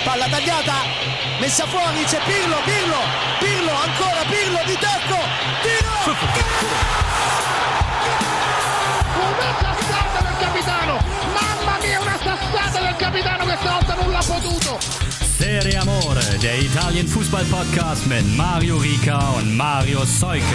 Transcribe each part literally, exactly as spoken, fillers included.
palla tagliata, messa fuori, c'è Pirlo, Pirlo, Pirlo, ancora Pirlo di tacco, tiro! Una sassata del capitano, mamma mia, una sassata del capitano, questa volta non l'ha potuto. Serie Amore, der Italien-Fußball-Podcast mit Mario Rica und Mario Seuke.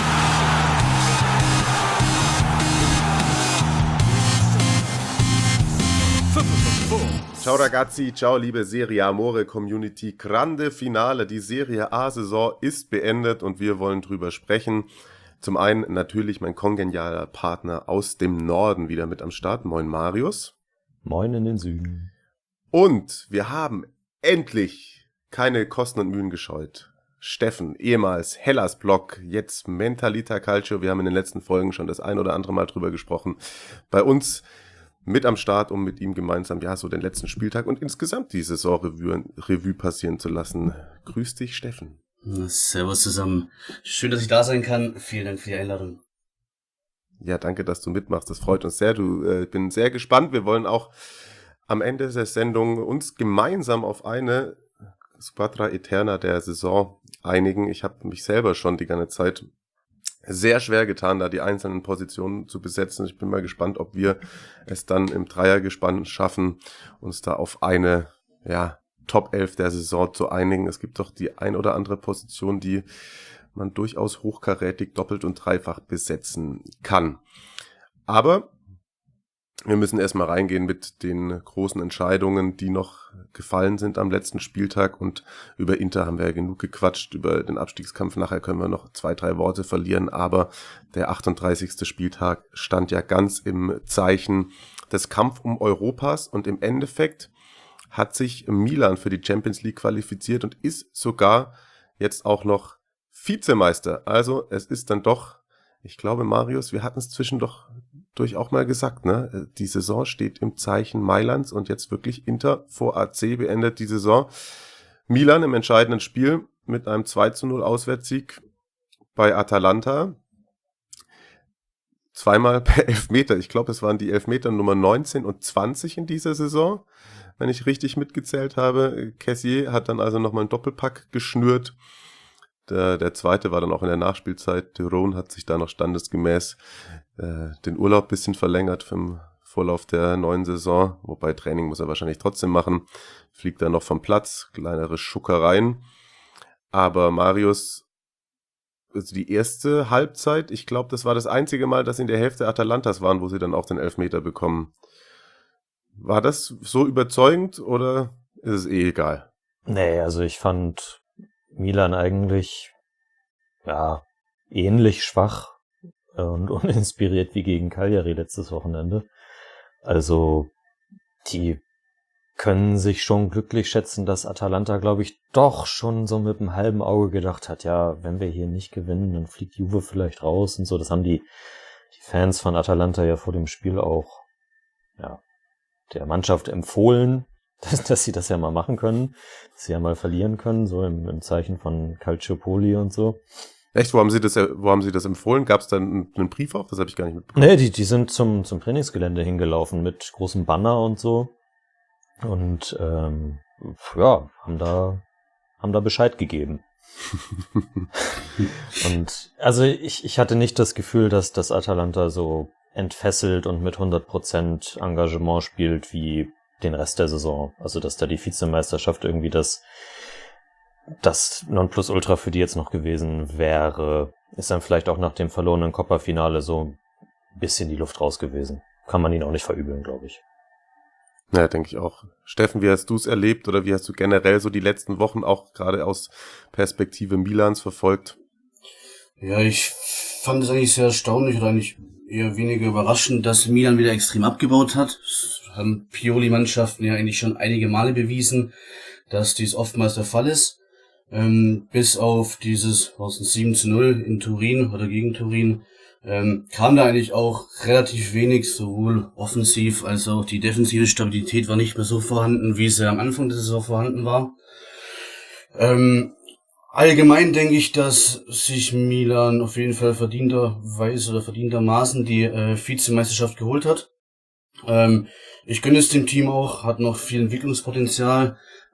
Ciao ragazzi, ciao liebe Serie Amore Community, grande Finale, die Serie A-Saison ist beendet und wir wollen drüber sprechen. Zum einen natürlich mein kongenialer Partner aus dem Norden wieder mit am Start, moin Marius. Moin in den Süden. Und wir haben endlich keine Kosten und Mühen gescheut. Steffen, ehemals Hellas-Blog, jetzt Mentalita Calcio, wir haben in den letzten Folgen schon das ein oder andere Mal drüber gesprochen, bei uns mit am Start, um mit ihm gemeinsam ja so den letzten Spieltag und insgesamt die Saisonrevue Revue passieren zu lassen. Grüß dich, Steffen. Servus zusammen. Schön, dass ich da sein kann. Vielen Dank für die Einladung. Ja, danke, dass du mitmachst. Das freut uns sehr. Du äh, bin sehr gespannt. Wir wollen auch am Ende der Sendung uns gemeinsam auf eine Squadra Eterna der Saison einigen. Ich habe mich selber schon die ganze Zeit sehr schwer getan, da die einzelnen Positionen zu besetzen. Ich bin mal gespannt, ob wir es dann im Dreiergespann schaffen, uns da auf eine ja, Top elf der Saison zu einigen. Es gibt doch die ein oder andere Position, die man durchaus hochkarätig doppelt und dreifach besetzen kann. Aber wir müssen erstmal reingehen mit den großen Entscheidungen, die noch gefallen sind am letzten Spieltag. Und über Inter haben wir ja genug gequatscht, über den Abstiegskampf. Nachher können wir noch zwei, drei Worte verlieren. Aber der achtunddreißigste Spieltag stand ja ganz im Zeichen des Kampf um Europas. Und im Endeffekt hat sich Milan für die Champions League qualifiziert und ist sogar jetzt auch noch Vizemeister. Also es ist dann doch, ich glaube Marius, wir hatten es zwischendurch durch auch mal gesagt, ne? Die Saison steht im Zeichen Mailands und jetzt wirklich Inter vor A C beendet die Saison. Milan im entscheidenden Spiel mit einem zwei zu null Auswärtssieg bei Atalanta. Zweimal per Elfmeter. Ich glaube, es waren die Elfmeter Nummer neunzehn und zwanzig in dieser Saison, wenn ich richtig mitgezählt habe. Kessié hat dann also nochmal einen Doppelpack geschnürt. Der, der zweite war dann auch in der Nachspielzeit. Tyrone hat sich da noch standesgemäß äh, den Urlaub ein bisschen verlängert vom Vorlauf der neuen Saison. Wobei Training muss er wahrscheinlich trotzdem machen. Fliegt dann noch vom Platz, kleinere Schuckereien. Aber Marius, also die erste Halbzeit, ich glaube, das war das einzige Mal, dass in der Hälfte Atalantas waren, wo sie dann auch den Elfmeter bekommen. War das so überzeugend oder ist es eh egal? Nee, also ich fand Milan eigentlich ja ähnlich schwach und uninspiriert wie gegen Cagliari letztes Wochenende. Also die können sich schon glücklich schätzen, dass Atalanta, glaube ich, doch schon so mit einem halben Auge gedacht hat, ja, wenn wir hier nicht gewinnen, dann fliegt Juve vielleicht raus und so. Das haben die, die Fans von Atalanta ja vor dem Spiel auch ja der Mannschaft empfohlen, dass, dass sie das ja mal machen können, dass sie ja mal verlieren können, so im, im Zeichen von Calciopoli und so. Echt? Wo haben sie das, wo haben sie das empfohlen? Gab es dann einen, einen Brief auch? Das habe ich gar nicht mitbekommen. Nee, die, die sind zum, zum Trainingsgelände hingelaufen mit großem Banner und so. Und ähm, ja, haben da, haben da Bescheid gegeben. Und also ich, ich hatte nicht das Gefühl, dass das Atalanta so entfesselt und mit hundert Prozent Engagement spielt wie den Rest der Saison. Also dass da die Vizemeisterschaft irgendwie das das Nonplusultra für die jetzt noch gewesen wäre, ist dann vielleicht auch nach dem verlorenen Coppa-Finale so ein bisschen die Luft raus gewesen. Kann man ihn auch nicht verübeln, glaube ich. Ja, denke ich auch. Steffen, wie hast du es erlebt oder wie hast du generell so die letzten Wochen auch gerade aus Perspektive Milans verfolgt? Ja, ich fand es eigentlich sehr erstaunlich oder eigentlich eher weniger überraschend, dass Milan wieder extrem abgebaut hat. Das haben Pioli-Mannschaften ja eigentlich schon einige Male bewiesen, dass dies oftmals der Fall ist. Ähm, bis auf dieses was ein sieben zu null in Turin oder gegen Turin ähm, kam da eigentlich auch relativ wenig, sowohl offensiv als auch die defensive Stabilität war nicht mehr so vorhanden, wie sie am Anfang der Saison vorhanden war. Ähm, allgemein denke ich, dass sich Milan auf jeden Fall verdienterweise oder verdientermaßen die äh, Vizemeisterschaft geholt hat. Ähm, ich gönne es dem Team auch, hat noch viel Entwicklungspotenzial,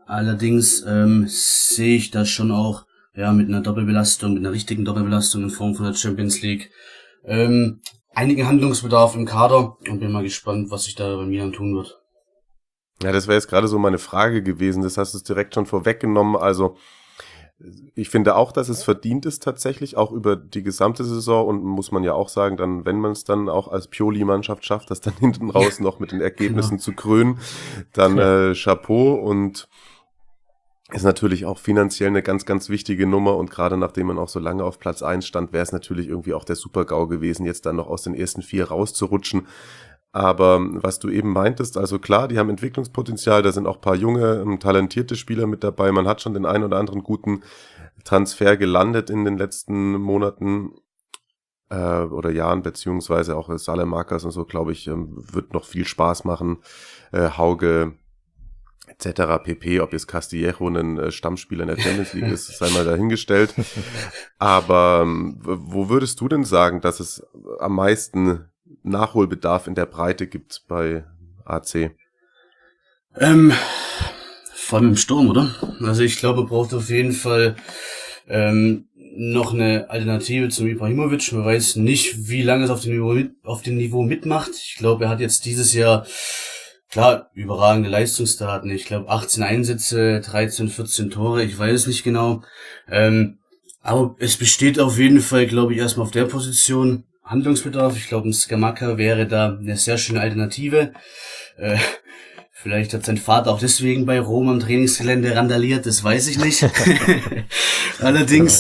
Allerdings ähm, sehe ich das schon auch ja mit einer Doppelbelastung, mit einer richtigen Doppelbelastung in Form von der Champions League. Ähm, einigen Handlungsbedarf im Kader und bin mal gespannt, was sich da bei Milan tun wird. Ja, das wäre jetzt gerade so meine Frage gewesen. Das hast du direkt schon vorweggenommen. Also ich finde auch, dass es verdient ist tatsächlich, auch über die gesamte Saison, und muss man ja auch sagen, dann, wenn man es dann auch als Pioli-Mannschaft schafft, das dann hinten raus noch mit den Ergebnissen genau. zu krönen, dann äh, Chapeau, und ist natürlich auch finanziell eine ganz, ganz wichtige Nummer, und gerade nachdem man auch so lange auf Platz eins stand, wäre es natürlich irgendwie auch der Super-GAU gewesen, jetzt dann noch aus den ersten vier rauszurutschen. Aber was du eben meintest, also klar, die haben Entwicklungspotenzial, da sind auch ein paar junge, talentierte Spieler mit dabei. Man hat schon den einen oder anderen guten Transfer gelandet in den letzten Monaten äh, oder Jahren, beziehungsweise auch Salamakas und so, glaube ich, ähm, wird noch viel Spaß machen. Äh, Hauge et cetera pp. Ob jetzt Castillejo ein äh, Stammspieler in der Champions League ist, sei mal dahingestellt. Aber ähm, wo würdest du denn sagen, dass es am meisten Nachholbedarf in der Breite gibt bei A C? Ähm, vor allem im Sturm, oder? Also ich glaube, man braucht auf jeden Fall ähm, noch eine Alternative zum Ibrahimovic. Man weiß nicht, wie lange es auf dem Niveau, mit, auf dem Niveau mitmacht. Ich glaube, er hat jetzt dieses Jahr, klar, überragende Leistungsdaten. Ich glaube, achtzehn Einsätze, dreizehn, vierzehn Tore, ich weiß es nicht genau. Ähm, aber es besteht auf jeden Fall, glaube ich, erstmal auf der Position Handlungsbedarf. Ich glaube, ein Scamacca wäre da eine sehr schöne Alternative. Äh, vielleicht hat sein Vater auch deswegen bei Rom am Trainingsgelände randaliert, das weiß ich nicht. allerdings,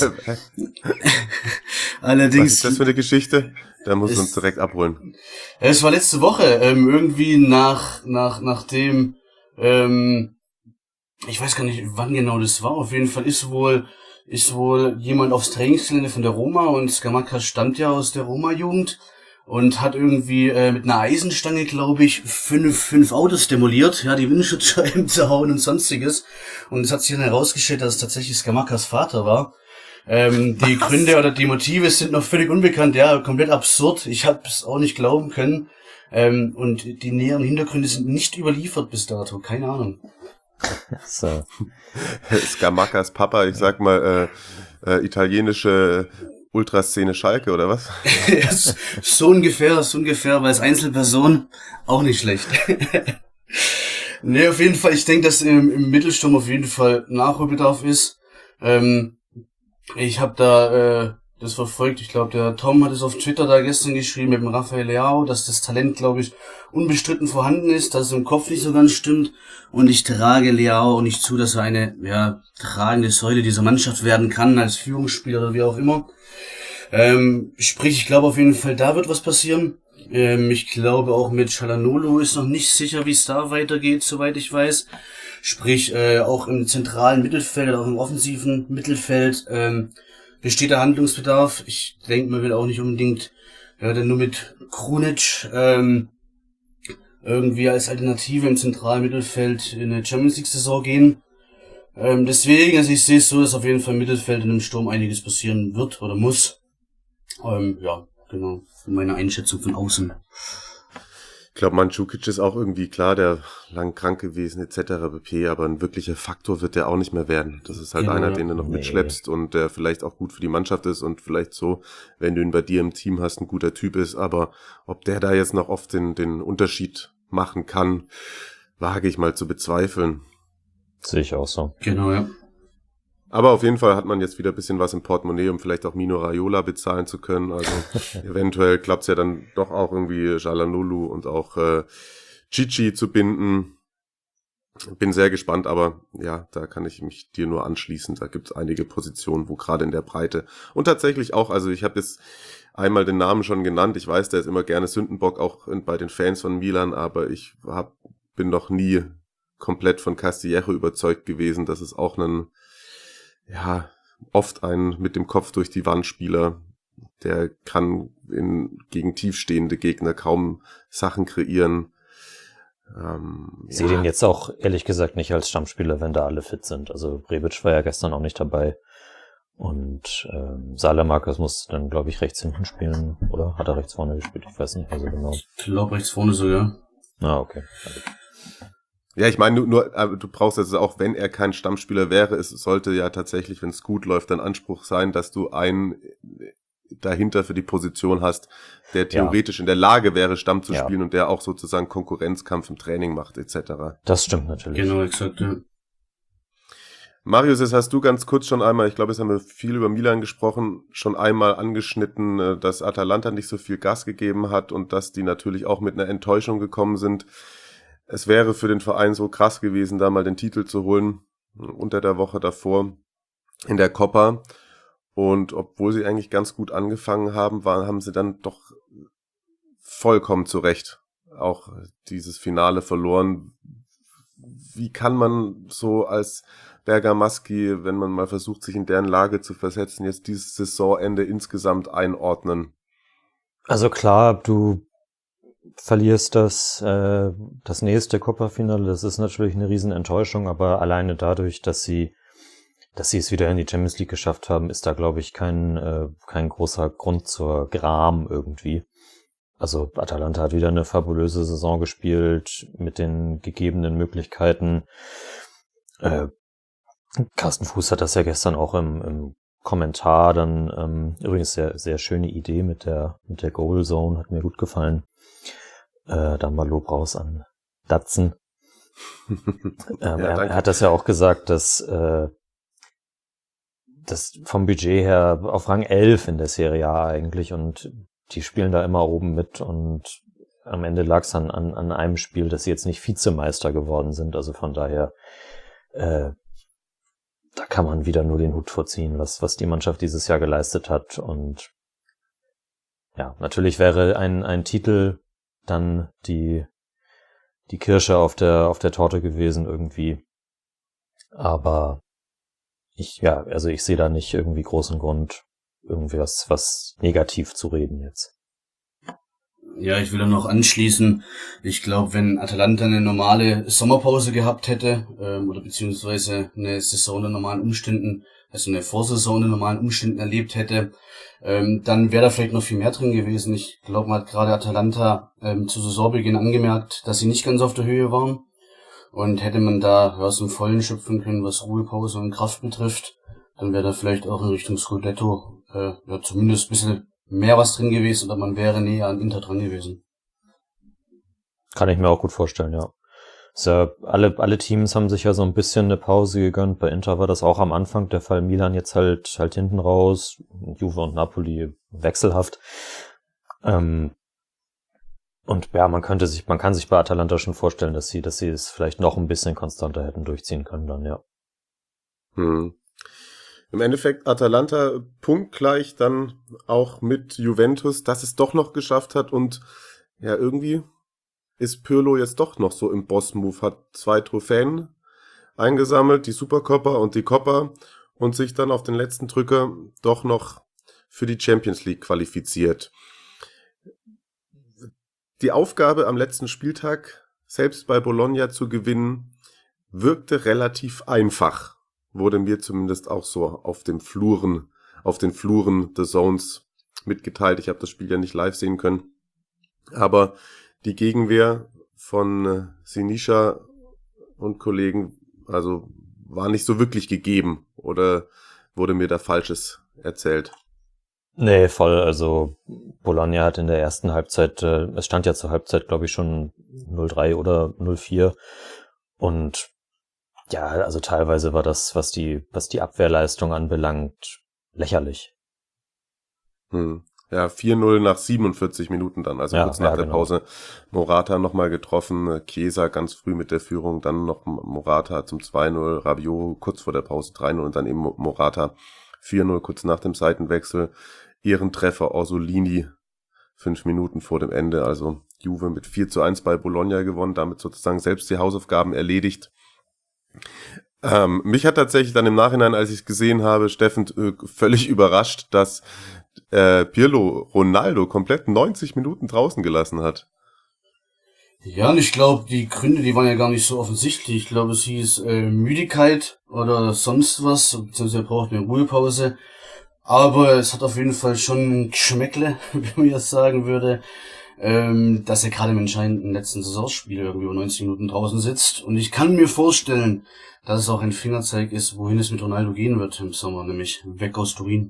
allerdings. Was ist das für eine Geschichte? Da muss man uns direkt abholen. Es war letzte Woche, ähm, irgendwie nach, nach, nachdem, ähm, ich weiß gar nicht, wann genau das war. Auf jeden Fall ist wohl, ist wohl jemand aufs Trainingsgelände von der Roma, und Scamacca stammt ja aus der Roma-Jugend und hat irgendwie äh, mit einer Eisenstange, glaube ich, fünf, fünf Autos demoliert, ja, die Windschutzscheiben zerhauen und sonstiges. Und es hat sich dann herausgestellt, dass es tatsächlich Scamaccas Vater war. Ähm, die Was? Gründe oder die Motive sind noch völlig unbekannt, ja, komplett absurd. Ich habe es auch nicht glauben können. Ähm, und die näheren Hintergründe sind nicht überliefert bis dato, keine Ahnung. So. Scamaccas Papa, ich sag mal, äh, äh, italienische Ultraszene Schalke, oder was? so ungefähr, so ungefähr, weil als Einzelperson auch nicht schlecht. Nee, auf jeden Fall, ich denke, dass im, im Mittelsturm auf jeden Fall Nachholbedarf ist. Ähm, ich habe da äh, das verfolgt, ich glaube, der Tom hat es auf Twitter da gestern geschrieben mit dem Rafael Leao, dass das Talent, glaube ich, unbestritten vorhanden ist, dass es im Kopf nicht so ganz stimmt, und ich trage Leao auch nicht zu, dass er eine ja tragende Säule dieser Mannschaft werden kann, als Führungsspieler oder wie auch immer. Ähm, sprich, ich glaube auf jeden Fall, da wird was passieren. Ähm, ich glaube auch mit Çalhanoğlu ist noch nicht sicher, wie es da weitergeht, soweit ich weiß. Sprich, äh, auch im zentralen Mittelfeld oder auch im offensiven Mittelfeld ähm, besteht der Handlungsbedarf. Ich denke, man will auch nicht unbedingt ja, dann nur mit Krunic ähm, irgendwie als Alternative im zentralen Mittelfeld in eine Champions League Saison gehen. Ähm, deswegen, also ich sehe es so, dass auf jeden Fall im Mittelfeld und im Sturm einiges passieren wird oder muss. Ähm, ja, genau, meine Einschätzung von außen. Ich glaube, Mandzukic ist auch irgendwie klar, der lang krank gewesen et cetera pp., aber ein wirklicher Faktor wird der auch nicht mehr werden. Das ist halt genau, einer, den du noch nee. mitschleppst und der vielleicht auch gut für die Mannschaft ist und vielleicht so, wenn du ihn bei dir im Team hast, ein guter Typ ist, aber ob der da jetzt noch oft den, den Unterschied machen kann, wage ich mal zu bezweifeln. Sehe ich auch so. Genau, ja. Aber auf jeden Fall hat man jetzt wieder ein bisschen was im Portemonnaie, um vielleicht auch Mino Raiola bezahlen zu können. Also eventuell klappt es ja dann doch auch irgendwie Çalhanoğlu und auch äh, Chichi zu binden. Bin sehr gespannt, aber ja, da kann ich mich dir nur anschließen. Da gibt es einige Positionen, wo gerade in der Breite und tatsächlich auch, also ich habe jetzt einmal den Namen schon genannt. Ich weiß, der ist immer gerne Sündenbock, auch bei den Fans von Milan, aber ich hab, bin noch nie komplett von Castillejo überzeugt gewesen. Das ist auch ein ja, oft ein mit dem Kopf durch die Wand Spieler, der kann in, gegen tiefstehende Gegner kaum Sachen kreieren. Ähm, ich sehe ja. den jetzt auch ehrlich gesagt nicht als Stammspieler, wenn da alle fit sind. Also Rebic war ja gestern auch nicht dabei. Und ähm, Salamakas muss dann, glaube ich, rechts hinten spielen. Oder hat er rechts vorne gespielt? Ich weiß nicht also genau. Ich glaube rechts vorne sogar. Ah, okay. Ja, ich meine, nur, nur du brauchst also auch, wenn er kein Stammspieler wäre, es sollte ja tatsächlich, wenn es gut läuft, dein Anspruch sein, dass du einen dahinter für die Position hast, der theoretisch ja. in der Lage wäre, Stamm zu ja. spielen und der auch sozusagen Konkurrenzkampf im Training macht, et cetera. Das stimmt natürlich. Genau, exakt, ja. Marius, jetzt hast du ganz kurz schon einmal, ich glaube, jetzt haben wir viel über Milan gesprochen, schon einmal angeschnitten, dass Atalanta nicht so viel Gas gegeben hat und dass die natürlich auch mit einer Enttäuschung gekommen sind. Es wäre für den Verein so krass gewesen, da mal den Titel zu holen, unter der Woche davor in der Coppa. Und obwohl sie eigentlich ganz gut angefangen haben, waren, haben sie dann doch vollkommen zurecht auch dieses Finale verloren. Wie kann man so als Bergamaschi, wenn man mal versucht, sich in deren Lage zu versetzen, jetzt dieses Saisonende insgesamt einordnen? Also klar, du verlierst das äh, das nächste Coppa-Finale, das ist natürlich eine Riesenenttäuschung, aber alleine dadurch, dass sie dass sie es wieder in die Champions League geschafft haben, ist da, glaube ich, kein äh, kein großer Grund zur Gram irgendwie. Also Atalanta hat wieder eine fabulöse Saison gespielt mit den gegebenen Möglichkeiten. Äh, Carsten Fuß hat das ja gestern auch im, im Kommentar dann, ähm, übrigens sehr sehr schöne Idee mit der mit der Goal Zone, hat mir gut gefallen. Äh, da mal Lob raus an Datsen. ähm, ja, er, er hat das ja auch gesagt, dass äh, das vom Budget her auf Rang elf in der Serie A eigentlich und die spielen da immer oben mit und am Ende lag es dann an, an einem Spiel, dass sie jetzt nicht Vizemeister geworden sind, also von daher äh, da kann man wieder nur den Hut vorziehen, was, was die Mannschaft dieses Jahr geleistet hat und ja, natürlich wäre ein, ein Titel dann die, die Kirsche auf der, auf der Torte gewesen irgendwie, aber Ich, ja, also ich sehe da nicht irgendwie großen Grund, irgendwie was, was negativ zu reden jetzt. Ja, ich will da noch anschließen. Ich glaube, wenn Atalanta eine normale Sommerpause gehabt hätte, ähm, oder beziehungsweise eine Saison in normalen Umständen, also eine Vorsaison in normalen Umständen erlebt hätte, ähm, dann wäre da vielleicht noch viel mehr drin gewesen. Ich glaube, man hat gerade Atalanta ähm, zu Saisonbeginn angemerkt, dass sie nicht ganz auf der Höhe waren. Und hätte man da aus dem Vollen schöpfen können, was Ruhepause und Kraft betrifft, dann wäre da vielleicht auch in Richtung Scudetto äh, ja, zumindest ein bisschen mehr was drin gewesen oder man wäre näher an Inter dran gewesen. Kann ich mir auch gut vorstellen, ja. So, alle, alle Teams haben sich ja so ein bisschen eine Pause gegönnt. Bei Inter war das auch am Anfang der Fall. Milan jetzt halt halt hinten raus. Juve und Napoli wechselhaft. Ähm, Und ja, man könnte sich, man kann sich bei Atalanta schon vorstellen, dass sie, dass sie es vielleicht noch ein bisschen konstanter hätten durchziehen können dann, ja. Hm. Im Endeffekt Atalanta punktgleich dann auch mit Juventus, dass es doch noch geschafft hat und ja, irgendwie ist Pirlo jetzt doch noch so im Boss-Move, hat zwei Trophäen eingesammelt, die Supercoppa und die Coppa und sich dann auf den letzten Drücker doch noch für die Champions League qualifiziert. Die Aufgabe am letzten Spieltag, selbst bei Bologna zu gewinnen, wirkte relativ einfach. Wurde mir zumindest auch so auf den Fluren, auf den Fluren The Zones mitgeteilt. Ich habe das Spiel ja nicht live sehen können. Aber die Gegenwehr von Sinischa und Kollegen, also war nicht so wirklich gegeben. Oder wurde mir da Falsches erzählt? Nee, voll. Also Bologna hat in der ersten Halbzeit, äh, es stand ja zur Halbzeit, glaube ich, schon null drei oder null vier. Und ja, also teilweise war das, was die, was die Abwehrleistung anbelangt, lächerlich. Hm. Ja, vier null nach siebenundvierzig Minuten dann, also ja, kurz nach ja, der genau. Pause. Morata nochmal getroffen, Chiesa ganz früh mit der Führung, dann noch Morata zum zwei null, Rabiot kurz vor der Pause drei null und dann eben Morata vier null kurz nach dem Seitenwechsel. Ehrentreffer Orsolini, fünf Minuten vor dem Ende, also Juve mit vier zu eins bei Bologna gewonnen, damit sozusagen selbst die Hausaufgaben erledigt. Ähm, mich hat tatsächlich dann im Nachhinein, als ich es gesehen habe, Steffen, äh, völlig überrascht, dass äh, Pirlo Ronaldo komplett neunzig Minuten draußen gelassen hat. Ja, und ich glaube, die Gründe, die waren ja gar nicht so offensichtlich. Ich glaube, es hieß äh, Müdigkeit oder sonst was, beziehungsweise er braucht eine Ruhepause. Aber es hat auf jeden Fall schon ein Geschmäckle, wie man jetzt sagen würde. ähm, dass er gerade im entscheidenden letzten Saisonspiel irgendwie über neunzig Minuten draußen sitzt. Und ich kann mir vorstellen, dass es auch ein Fingerzeig ist, wohin es mit Ronaldo gehen wird im Sommer, nämlich weg aus Turin.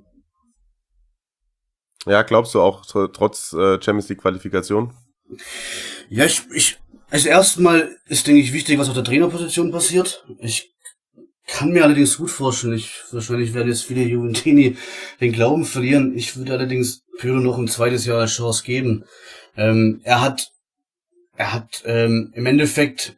Ja, glaubst du auch tr- trotz äh, Champions League Qualifikation? Ja, ich, ich, also erstmal ist, denke ich, wichtig, was auf der Trainerposition passiert. Ich kann mir allerdings gut vorstellen, ich, wahrscheinlich werden jetzt viele Juventini den Glauben verlieren. Ich würde allerdings Pirlo noch ein zweites Jahr eine Chance geben. Ähm, er hat, er hat ähm, im Endeffekt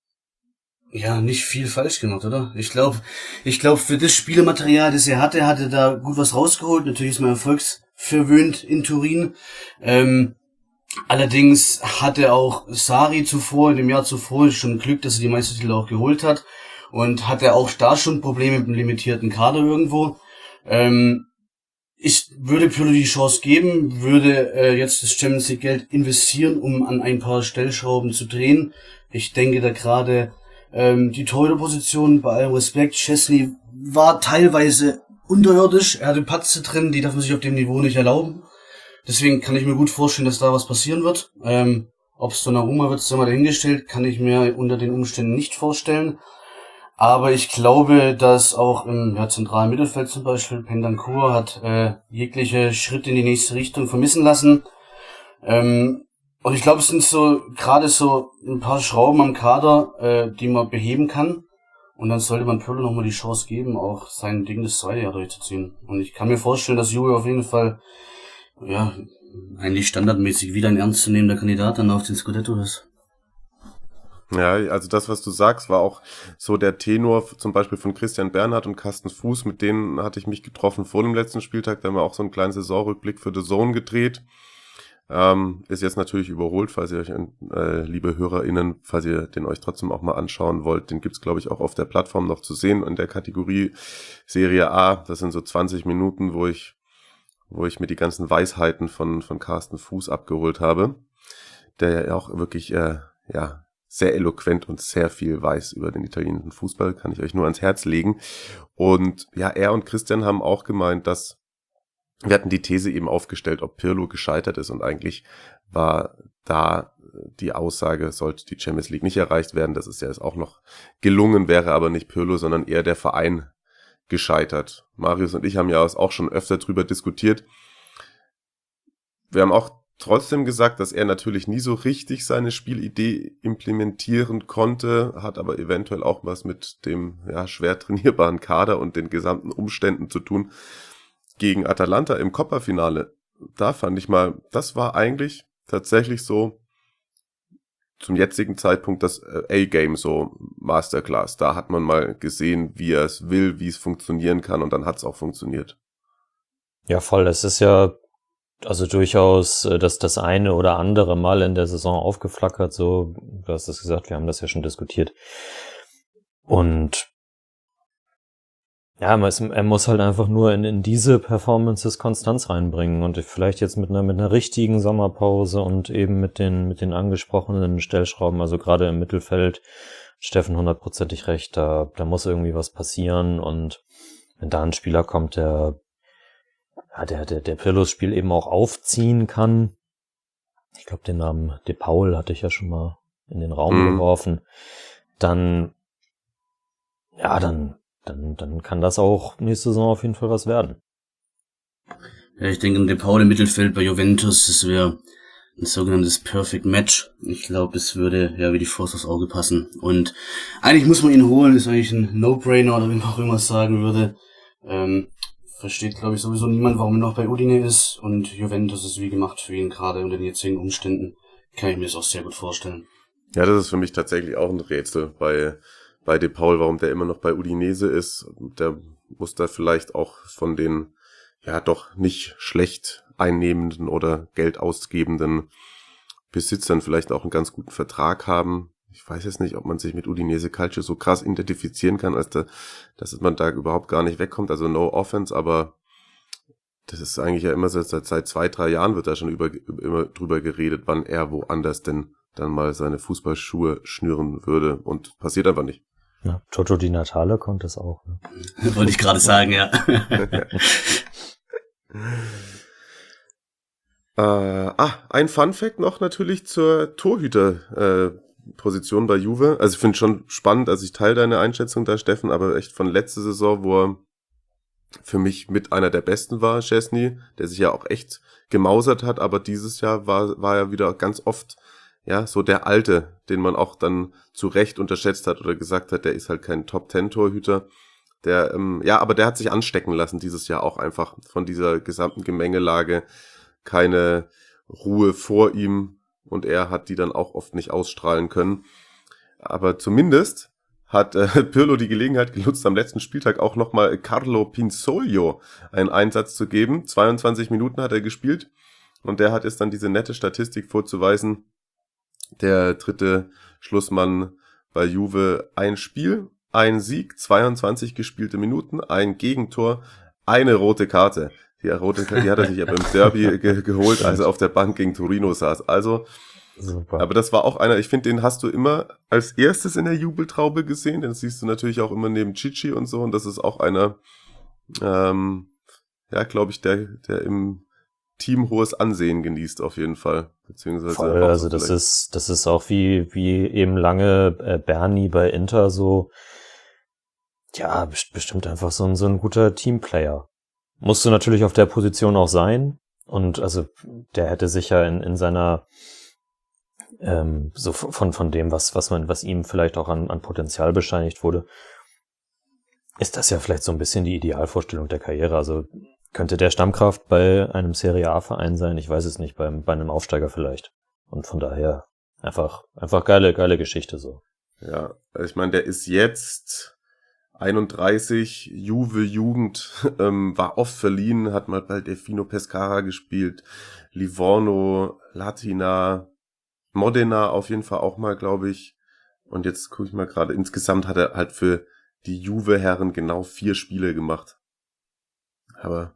ja nicht viel falsch gemacht, oder? Ich glaube, ich glaube für das Spielematerial, das er hatte, hat er da gut was rausgeholt. Natürlich ist man erfolgsverwöhnt in Turin. Ähm, allerdings hatte auch Sarri zuvor, in dem Jahr zuvor, schon Glück, dass er die Meistertitel auch geholt hat. Und hatte auch da schon Probleme mit dem limitierten Kader irgendwo. Ähm, ich würde Pirlo die Chance geben, würde äh, jetzt das Champions League Geld investieren, um an ein paar Stellschrauben zu drehen. Ich denke da gerade ähm, die Torhüterposition, bei allem Respekt, Szczesny war teilweise unterirdisch. Er hatte Patze drin, die darf man sich auf dem Niveau nicht erlauben. Deswegen kann ich mir gut vorstellen, dass da was passieren wird. Ähm, Ob es Donnarumma wird, ist immer dahingestellt, kann ich mir unter den Umständen nicht vorstellen. Aber ich glaube, dass auch im ja, zentralen Mittelfeld zum Beispiel Bentancur hat äh, jegliche Schritte in die nächste Richtung vermissen lassen. Ähm, und ich glaube, es sind so gerade so ein paar Schrauben am Kader, äh, die man beheben kann. Und dann sollte man Pirlo nochmal die Chance geben, auch sein Ding das zweite Jahr durchzuziehen. Und ich kann mir vorstellen, dass Juve auf jeden Fall ja eigentlich standardmäßig wieder ein ernstzunehmender Kandidat dann auf den Scudetto ist. Ja, also das, was du sagst, war auch so der Tenor zum Beispiel von Christian Bernhard und Carsten Fuß, mit denen hatte ich mich getroffen vor dem letzten Spieltag, da haben wir auch so einen kleinen Saisonrückblick für The Zone gedreht. Ähm, ist jetzt natürlich überholt, falls ihr euch, äh, liebe HörerInnen, falls ihr den euch trotzdem auch mal anschauen wollt, den gibt's glaube ich auch auf der Plattform noch zu sehen in der Kategorie Serie A. Das sind so zwanzig Minuten, wo ich wo ich mir die ganzen Weisheiten von von Carsten Fuß abgeholt habe, der ja auch wirklich äh, ja sehr eloquent und sehr viel weiß über den italienischen Fußball, kann ich euch nur ans Herz legen. Und ja, er und Christian haben auch gemeint, dass wir hatten die These eben aufgestellt, ob Pirlo gescheitert ist, und eigentlich war da die Aussage, sollte die Champions League nicht erreicht werden, dass es ja jetzt auch noch gelungen wäre, aber nicht Pirlo, sondern eher der Verein gescheitert. Marius und ich haben ja auch schon öfter drüber diskutiert. Wir haben auch trotzdem gesagt, dass er natürlich nie so richtig seine Spielidee implementieren konnte, hat aber eventuell auch was mit dem ja, schwer trainierbaren Kader und den gesamten Umständen zu tun. Gegen Atalanta im Coppa-Finale, da fand ich mal, das war eigentlich tatsächlich so zum jetzigen Zeitpunkt das A-Game, so Masterclass. Da hat man mal gesehen, wie er es will, wie es funktionieren kann, und dann hat es auch funktioniert. Ja, voll. Es ist ja also durchaus dass das eine oder andere Mal in der Saison aufgeflackert, so, du hast es gesagt, wir haben das ja schon diskutiert. Und ja, er muss halt einfach nur in, in diese Performances Konstanz reinbringen, und vielleicht jetzt mit einer mit einer richtigen Sommerpause und eben mit den mit den angesprochenen Stellschrauben, also gerade im Mittelfeld, Steffen hundertprozentig recht, da da muss irgendwie was passieren, und wenn da ein Spieler kommt, der ja, der der der Pirlos Spiel eben auch aufziehen kann. Ich glaube, den Namen De Paul hatte ich ja schon mal in den Raum mhm. geworfen. Dann ja, dann Dann, dann kann das auch nächste Saison auf jeden Fall was werden. Ja, ich denke, De Paul im Mittelfeld bei Juventus, das wäre ein sogenanntes Perfect Match. Ich glaube, es würde ja wie die Faust aufs Auge passen. Und eigentlich muss man ihn holen, ist eigentlich ein No-Brainer, oder wie man auch immer sagen würde. Ähm, versteht, glaube ich, sowieso niemand, warum er noch bei Udine ist. Und Juventus ist wie gemacht für ihn, gerade unter den jetzigen Umständen. Kann ich mir das auch sehr gut vorstellen. Ja, das ist für mich tatsächlich auch ein Rätsel bei bei De Paul, warum der immer noch bei Udinese ist. Der muss da vielleicht auch von den ja doch nicht schlecht einnehmenden oder Geld ausgebenden Besitzern vielleicht auch einen ganz guten Vertrag haben. Ich weiß jetzt nicht, ob man sich mit Udinese Calcio so krass identifizieren kann, als da, dass man da überhaupt gar nicht wegkommt. Also no offense, aber das ist eigentlich ja immer seit, seit zwei, drei Jahren wird da schon über, immer drüber geredet, wann er woanders denn dann mal seine Fußballschuhe schnüren würde, und passiert einfach nicht. Ja, Toto Di Natale konnte es auch. Ne? Wollte ich gerade sagen, ja. Äh, ah, ein Fun-Fact noch natürlich zur Torhüter-Position äh, bei Juve. Also ich finde schon spannend, also ich teile deine Einschätzung da, Steffen, aber echt von letzter Saison, wo er für mich mit einer der besten war, Szczęsny, der sich ja auch echt gemausert hat, aber dieses Jahr war, war er wieder ganz oft, ja, so der Alte, den man auch dann zu Recht unterschätzt hat oder gesagt hat, der ist halt kein Top-Ten-Torhüter. Der, ähm, ja, aber der hat sich anstecken lassen dieses Jahr auch einfach von dieser gesamten Gemengelage. Keine Ruhe vor ihm und er hat die dann auch oft nicht ausstrahlen können. Aber zumindest hat äh, Pirlo die Gelegenheit genutzt, am letzten Spieltag auch nochmal Carlo Pinsoglio einen Einsatz zu geben. zweiundzwanzig Minuten hat er gespielt und der hat jetzt dann diese nette Statistik vorzuweisen. Der dritte Schlussmann bei Juve, ein Spiel, ein Sieg, zweiundzwanzig gespielte Minuten, ein Gegentor, eine rote Karte. Die rote Karte, die hat er sich ja beim Derby ge- geholt, als er auf der Bank gegen Torino saß. Also, super. Aber das war auch einer, ich finde, den hast du immer als erstes in der Jubeltraube gesehen. Den siehst du natürlich auch immer neben Chichi und so. Und das ist auch einer, ähm, ja, glaube ich, der, der im Team hohes Ansehen genießt auf jeden Fall. Beziehungsweise voll, also das ist, das ist auch wie, wie eben lange äh, Bernie bei Inter so, ja, best- bestimmt einfach so ein, so ein guter Teamplayer. Musst du natürlich auf der Position auch sein. Und also der hätte sicher in, in seiner ähm, so von von dem, was was man, was ihm vielleicht auch an, an Potenzial bescheinigt wurde, ist das ja vielleicht so ein bisschen die Idealvorstellung der Karriere. Also könnte der Stammkraft bei einem Serie A-Verein sein, ich weiß es nicht, beim, bei einem Aufsteiger vielleicht. Und von daher einfach einfach geile, geile Geschichte so. Ja, ich meine, der ist jetzt einunddreißig, Juve Jugend, ähm, war oft verliehen, hat mal bei Delfino Pescara gespielt, Livorno, Latina, Modena auf jeden Fall auch mal, glaube ich. Und jetzt gucke ich mal gerade, insgesamt hat er halt für die Juve-Herren genau vier Spiele gemacht. Aber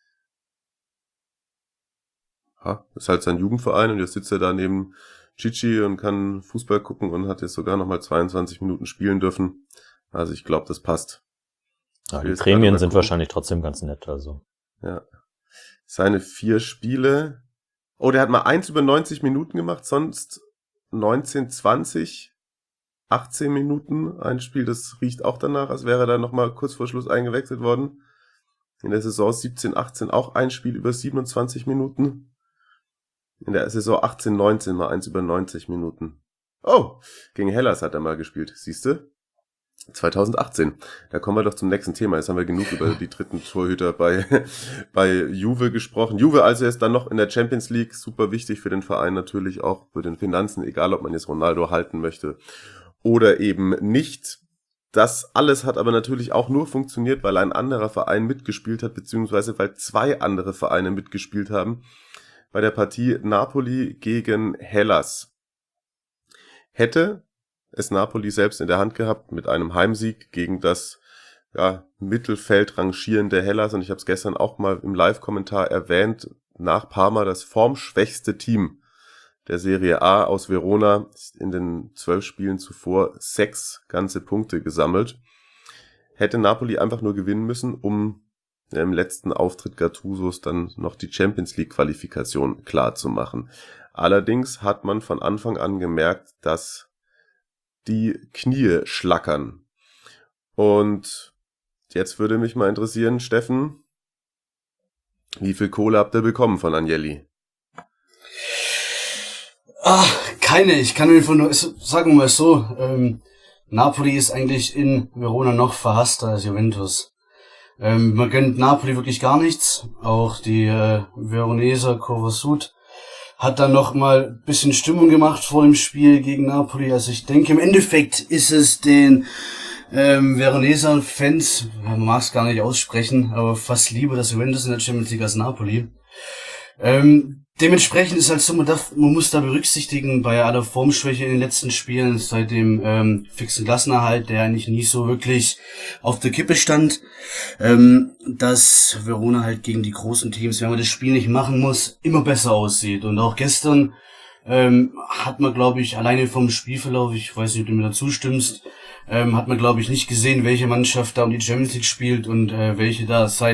ha, ist halt sein Jugendverein und jetzt sitzt er da neben Chichi und kann Fußball gucken und hat jetzt sogar nochmal zweiundzwanzig Minuten spielen dürfen. Also ich glaube, das passt. Ja, die Prämien sind wahrscheinlich trotzdem ganz nett, also. Ja. Seine vier Spiele. Oh, der hat mal eins über neunzig Minuten gemacht, sonst neunzehn, zwanzig, achtzehn Minuten. Ein Spiel, das riecht auch danach, als wäre er da nochmal kurz vor Schluss eingewechselt worden. In der Saison siebzehn, achtzehn auch ein Spiel über siebenundzwanzig Minuten. In der Saison achtzehn, neunzehn mal eins über neunzig Minuten. Oh, gegen Hellas hat er mal gespielt, siehste? zweitausendachtzehn. Da kommen wir doch zum nächsten Thema. Jetzt haben wir genug über die dritten Torhüter bei, bei Juve gesprochen. Juve also jetzt dann noch in der Champions League. Super wichtig für den Verein natürlich, auch für den Finanzen, egal ob man jetzt Ronaldo halten möchte oder eben nicht. Das alles hat aber natürlich auch nur funktioniert, weil ein anderer Verein mitgespielt hat, beziehungsweise weil zwei andere Vereine mitgespielt haben bei der Partie Napoli gegen Hellas. Hätte es Napoli selbst in der Hand gehabt mit einem Heimsieg gegen das ja, Mittelfeld rangierende Hellas, und ich habe es gestern auch mal im Live-Kommentar erwähnt, nach Parma das formschwächste Team der Serie A aus Verona, in den zwölf Spielen zuvor sechs ganze Punkte gesammelt. Hätte Napoli einfach nur gewinnen müssen, um im letzten Auftritt Gattusos dann noch die Champions League Qualifikation klar zu machen. Allerdings hat man von Anfang an gemerkt, dass die Knie schlackern. Und jetzt würde mich mal interessieren, Steffen, wie viel Kohle habt ihr bekommen von Agnelli? Ah, keine. Ich kann mir von, sagen wir mal so, ähm, Napoli ist eigentlich in Verona noch verhasster als Juventus. Ähm, man gönnt Napoli wirklich gar nichts. Auch die äh, Veroneser Curva Sud hat dann noch mal ein bisschen Stimmung gemacht vor dem Spiel gegen Napoli. Also ich denke, im Endeffekt ist es den ähm, Veroneser Fans, man mag es gar nicht aussprechen, aber fast lieber das Juventus in der Champions League als Napoli. Ähm, dementsprechend ist halt so, man, darf, man muss da berücksichtigen, bei aller Formschwäche in den letzten Spielen, seit dem ähm, fixen Klassenerhalt, der eigentlich nie so wirklich auf der Kippe stand, ähm, dass Verona halt gegen die großen Teams, wenn man das Spiel nicht machen muss, immer besser aussieht. Und auch gestern ähm, hat man, glaube ich, alleine vom Spielverlauf, ich weiß nicht, ob du mir da zustimmst, ähm, hat man, glaube ich, nicht gesehen, welche Mannschaft da um die Champions League spielt und äh, welche da seit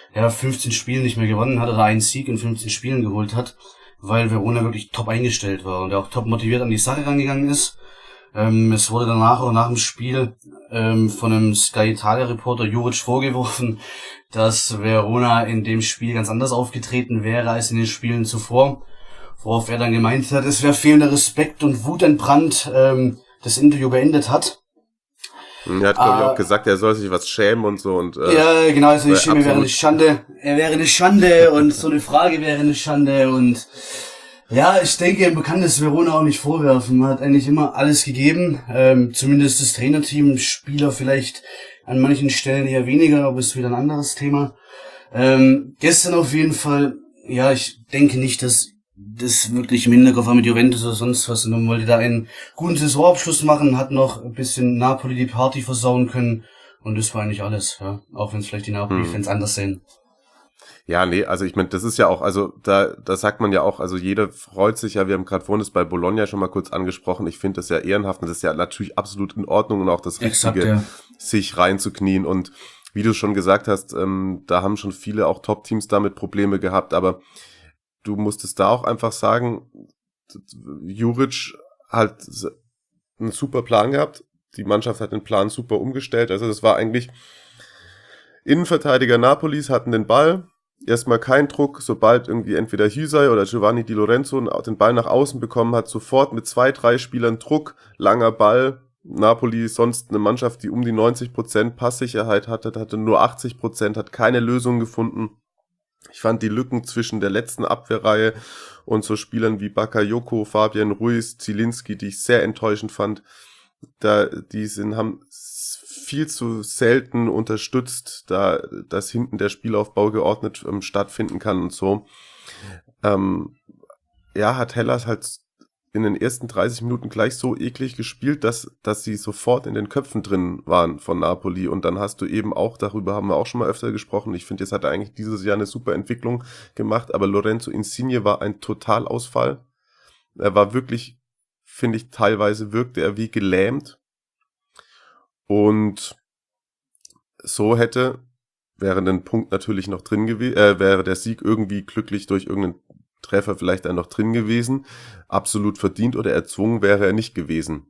ja, fünfzehn Spielen nicht mehr gewonnen hat oder einen Sieg in fünfzehn Spielen geholt hat, weil Verona wirklich top eingestellt war und er auch top motiviert an die Sache rangegangen ist. Ähm, es wurde danach auch nach dem Spiel ähm, von einem Sky Italia Reporter Juric vorgeworfen, dass Verona in dem Spiel ganz anders aufgetreten wäre als in den Spielen zuvor, worauf er dann gemeint hat, es wäre fehlender Respekt und wutentbrannt ähm, das Interview beendet hat. Er hat, glaube ich, äh, auch gesagt, er soll sich was schämen und so. Und äh, ja, genau, also die Schäme wäre absolut. eine Schande, er wäre eine Schande und so eine Frage wäre eine Schande und ja, ich denke, man kann das Verona auch nicht vorwerfen. Man hat eigentlich immer alles gegeben, ähm, zumindest das Trainerteam, Spieler vielleicht an manchen Stellen eher weniger, aber ist wieder ein anderes Thema. Ähm, gestern auf jeden Fall, ja, ich denke nicht, dass das wirklich im Hinterkopf war mit Juventus oder sonst was, sondern wollte da einen guten Saisonabschluss machen, hat noch ein bisschen Napoli die Party versauen können und das war eigentlich alles, ja, auch wenn es vielleicht die Napoli-Fans hm. anders sehen. Ja, nee, also ich meine, das ist ja auch, also da, da sagt man ja auch, also jeder freut sich ja, wir haben gerade vorhin das bei Bologna schon mal kurz angesprochen, ich finde das ja ehrenhaft und das ist ja natürlich absolut in Ordnung und auch das Richtige, Exakt, ja. sich reinzuknien und wie du schon gesagt hast, ähm, da haben schon viele auch Top-Teams damit Probleme gehabt, aber du musstest da auch einfach sagen, Juric hat einen super Plan gehabt, die Mannschaft hat den Plan super umgestellt, also das war eigentlich, Innenverteidiger Napolis hatten den Ball, erstmal kein Druck, sobald irgendwie entweder Hysaj oder Giovanni Di Lorenzo den Ball nach außen bekommen hat, sofort mit zwei, drei Spielern Druck, langer Ball. Napoli ist sonst eine Mannschaft, die um die neunzig Prozent Passsicherheit hatte, hatte nur achtzig Prozent, hat keine Lösung gefunden. Ich fand die Lücken zwischen der letzten Abwehrreihe und so Spielern wie Bakayoko, Fabian Ruiz, Zielinski, die ich sehr enttäuschend fand, da die sind, haben viel zu selten unterstützt, da dass hinten der Spielaufbau geordnet ähm, stattfinden kann und so. Ähm, ja, hat Hellas halt in den ersten dreißig Minuten gleich so eklig gespielt, dass dass sie sofort in den Köpfen drin waren von Napoli und dann hast du eben auch, darüber haben wir auch schon mal öfter gesprochen, ich finde, jetzt hat er eigentlich dieses Jahr eine super Entwicklung gemacht, aber Lorenzo Insigne war ein Totalausfall. Er war wirklich, finde ich, teilweise wirkte er wie gelähmt. Und so hätte, wäre ein Punkt natürlich noch drin gewesen, äh, wäre der Sieg irgendwie glücklich durch irgendeinen Treffer vielleicht dann noch drin gewesen. Absolut verdient oder erzwungen wäre er nicht gewesen.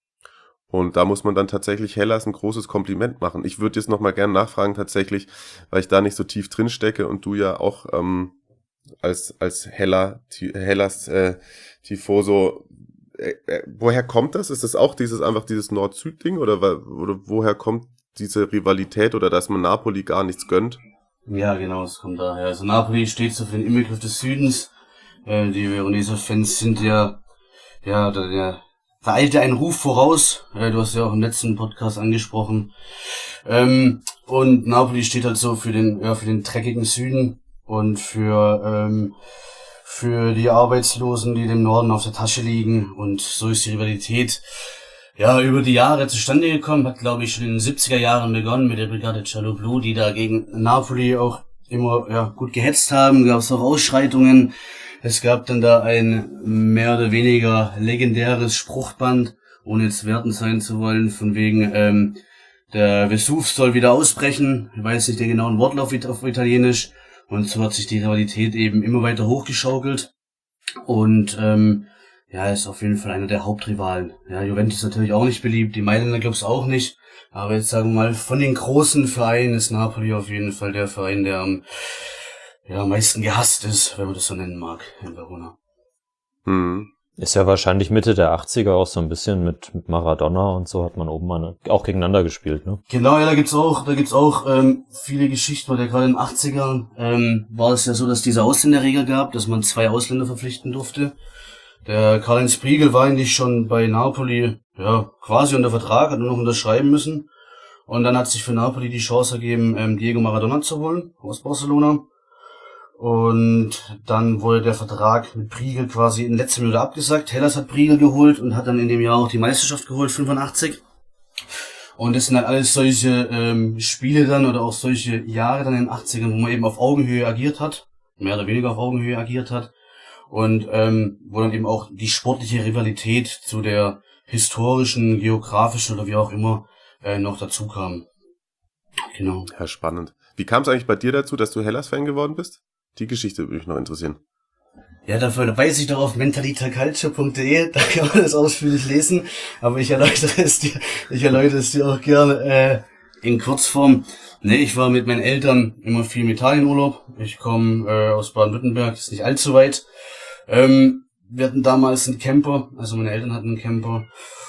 Und da muss man dann tatsächlich Hellas ein großes Kompliment machen. Ich würde jetzt nochmal gerne nachfragen tatsächlich, weil ich da nicht so tief drin stecke und du ja auch ähm, als als Hella, Hellas äh, Tifoso, Äh, äh, woher kommt das? Ist das auch dieses einfach dieses Nord-Süd-Ding oder, oder woher kommt diese Rivalität oder dass man Napoli gar nichts gönnt? Ja, genau, es kommt daher. Also Napoli steht so für den Inbegriff des Südens. Äh, die Veroneser Fans sind ja, ja, der, der, der eilte einen Ruf voraus. Äh, du hast ja auch im letzten Podcast angesprochen. Ähm, und Napoli steht halt so für den, ja, für den dreckigen Süden und für, ähm, für die Arbeitslosen, die dem Norden auf der Tasche liegen und so ist die Rivalität ja über die Jahre zustande gekommen, hat glaube ich schon in den siebziger Jahren begonnen mit der Brigade Gialloblu, die da gegen Napoli auch immer ja gut gehetzt haben, gab es auch Ausschreitungen, es gab dann da ein mehr oder weniger legendäres Spruchband, ohne jetzt wertend sein zu wollen, von wegen ähm, der Vesuv soll wieder ausbrechen, ich weiß nicht den genauen Wortlauf auf Italienisch. Und so hat sich die Rivalität eben immer weiter hochgeschaukelt. Und ähm, ja, ist auf jeden Fall einer der Hauptrivalen. Ja, Juventus ist natürlich auch nicht beliebt, die Mailänder glaube ich auch nicht. Aber jetzt sagen wir mal, von den großen Vereinen ist Napoli auf jeden Fall der Verein, der am ja, am meisten gehasst ist, wenn man das so nennen mag, in Verona. Hm. Ist ja wahrscheinlich Mitte der achtziger auch so ein bisschen mit, mit Maradona und so hat man oben mal auch gegeneinander gespielt, ne? Genau, ja, da gibt's auch, da gibt's auch ähm, viele Geschichten, weil ja gerade in den achtzigern ähm, war es ja so, dass diese Ausländerregel gab, dass man zwei Ausländer verpflichten durfte. Der Karl-Heinz Briegel war eigentlich schon bei Napoli, ja, quasi unter Vertrag, hat nur noch unterschreiben müssen. Und dann hat sich für Napoli die Chance ergeben, ähm, Diego Maradona zu holen aus Barcelona. Und dann wurde der Vertrag mit Briegel quasi in letzter Minute abgesagt. Hellas hat Briegel geholt und hat dann in dem Jahr auch die Meisterschaft geholt, fünfundachtzig. Und das sind halt alles solche ähm, Spiele dann oder auch solche Jahre dann in den achtzigern, wo man eben auf Augenhöhe agiert hat, mehr oder weniger auf Augenhöhe agiert hat. Und ähm, wo dann eben auch die sportliche Rivalität zu der historischen, geografischen oder wie auch immer äh, noch dazu kam. genau. Ja, spannend. Wie kam es eigentlich bei dir dazu, dass du Hellas-Fan geworden bist? Die Geschichte würde mich noch interessieren. Ja, dafür weise ich doch auf mentalitacalcio punkt de, da kann man das ausführlich lesen, aber ich erläutere es dir, ich erläutere es dir auch gerne äh, in Kurzform. Ne, ich war mit meinen Eltern immer viel im Italienurlaub. Ich komme äh, aus Baden-Württemberg, ist nicht allzu weit. Ähm, wir hatten damals einen Camper, also meine Eltern hatten einen Camper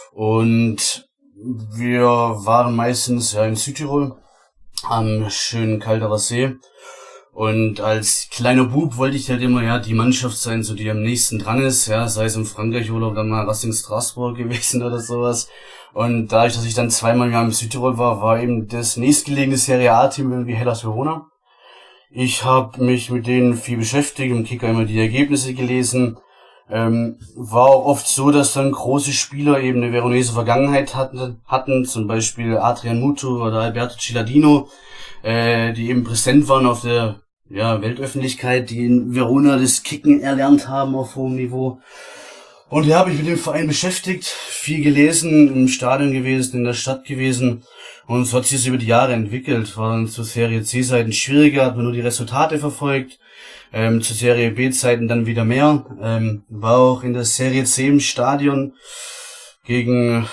und wir waren meistens ja in Südtirol am schönen Calderer See. Und als kleiner Bub wollte ich halt immer ja die Mannschaft sein, so die am nächsten dran ist, ja, sei es im Frankreich-Urlaub dann mal Racing Strasbourg gewesen oder sowas. Und dadurch, dass ich dann zweimal im Jahr im Südtirol war, war eben das nächstgelegene Serie A-Team irgendwie Hellas Verona. Ich habe mich mit denen viel beschäftigt, im Kicker immer die Ergebnisse gelesen. Ähm, war auch oft so, dass dann große Spieler eben eine veronese Vergangenheit hatten, hatten zum Beispiel Adrian Mutu oder Alberto Ciladino, äh, die eben präsent waren auf der ja, Weltöffentlichkeit, die in Verona das Kicken erlernt haben auf hohem Niveau. Und ja, habe ich mit dem Verein beschäftigt, viel gelesen, im Stadion gewesen, in der Stadt gewesen. Und so hat sich das über die Jahre entwickelt. War dann zur Serie C-Zeiten schwieriger, hat man nur die Resultate verfolgt. Ähm, zur Serie B-Zeiten dann wieder mehr. Ähm, war auch in der Serie C im Stadion gegen,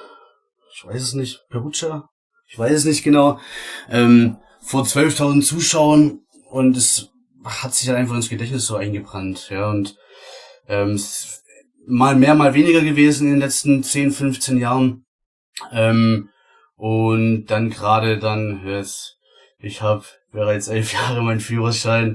ich weiß es nicht, Perugia? Ich weiß es nicht genau. Ähm, vor zwölftausend Zuschauern. Und es hat sich dann einfach ins Gedächtnis so eingebrannt. Ja, und ähm, es mal mehr, mal weniger gewesen in den letzten zehn, fünfzehn Jahren. Ähm, und dann gerade dann, yes, ich habe bereits elf Jahre meinen Führerschein,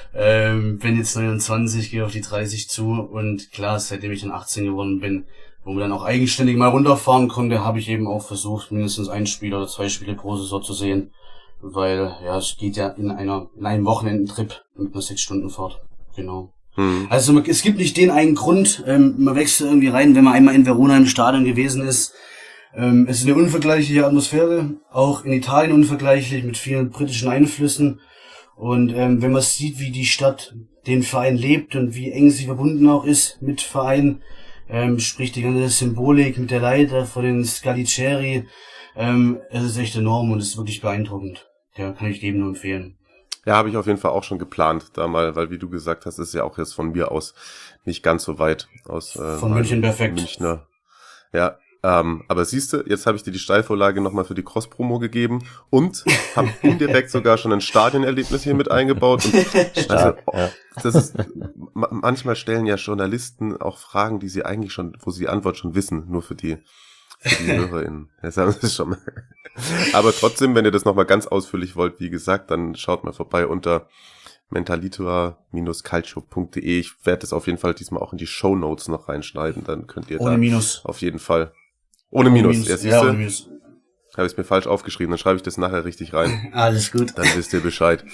ähm, bin jetzt neunundzwanzig, gehe auf die dreißig zu und klar, seitdem ich dann achtzehn geworden bin, wo man dann auch eigenständig mal runterfahren konnte, habe ich eben auch versucht, mindestens ein Spiel oder zwei Spiele pro Saison zu sehen, weil ja, es geht ja in einer in einem Wochenendentrip mit einer sechs Stunden Fahrt, genau. Hm. Also man, es gibt nicht den einen Grund, ähm, man wechselt irgendwie rein, wenn man einmal in Verona im Stadion gewesen ist. Ähm, es ist eine unvergleichliche Atmosphäre, auch in Italien unvergleichlich, mit vielen britischen Einflüssen. Und ähm, wenn man sieht, wie die Stadt den Verein lebt und wie eng sie verbunden auch ist mit Verein, ähm, sprich die ganze Symbolik mit der Leiter von den Scalicieri, ähm, es ist echt enorm und es ist wirklich beeindruckend. Ja, kann ich jedem nur empfehlen. Ja, habe ich auf jeden Fall auch schon geplant, da mal, weil wie du gesagt hast, ist ja auch jetzt von mir aus nicht ganz so weit aus. Äh, von München perfekt. Münchner. Ja, ähm, aber siehst du, jetzt habe ich dir die Steilvorlage nochmal für die Cross-Promo gegeben und habe indirekt sogar schon ein Stadionerlebnis hier mit eingebaut. Und also, ja. das ist, manchmal stellen ja Journalisten auch Fragen, die sie eigentlich schon, wo sie die Antwort schon wissen, nur für die, für die HörerInnen. Jetzt haben sie es schon mal. Aber trotzdem, wenn ihr das nochmal ganz ausführlich wollt, wie gesagt, dann schaut mal vorbei unter mentalitua calcio punkt de. Ich werde das auf jeden Fall diesmal auch in die Shownotes noch reinschneiden, dann könnt ihr ohne da Minus. auf jeden Fall ohne, ohne Minus. Minus. Ja, ja, ohne Minus. Habe ich es mir falsch aufgeschrieben, dann schreibe ich das nachher richtig rein. Alles gut. Dann wisst ihr Bescheid.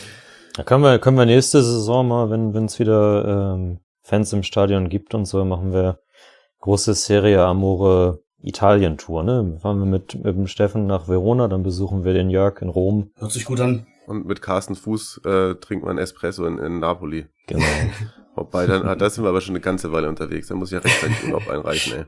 Da können wir, können wir nächste Saison mal, wenn wenn es wieder ähm, Fans im Stadion gibt und so, machen wir große Serie Amore Italien-Tour, ne? Fahren wir mit, mit dem Steffen nach Verona, dann besuchen wir den Jörg in Rom. Hört sich gut an. Und mit Carsten Fuß äh, trinkt man Espresso in, in Napoli. Genau. Wobei, dann, ah, da sind wir aber schon eine ganze Weile unterwegs. Da muss ich ja rechtzeitig Urlaub einreichen, ey.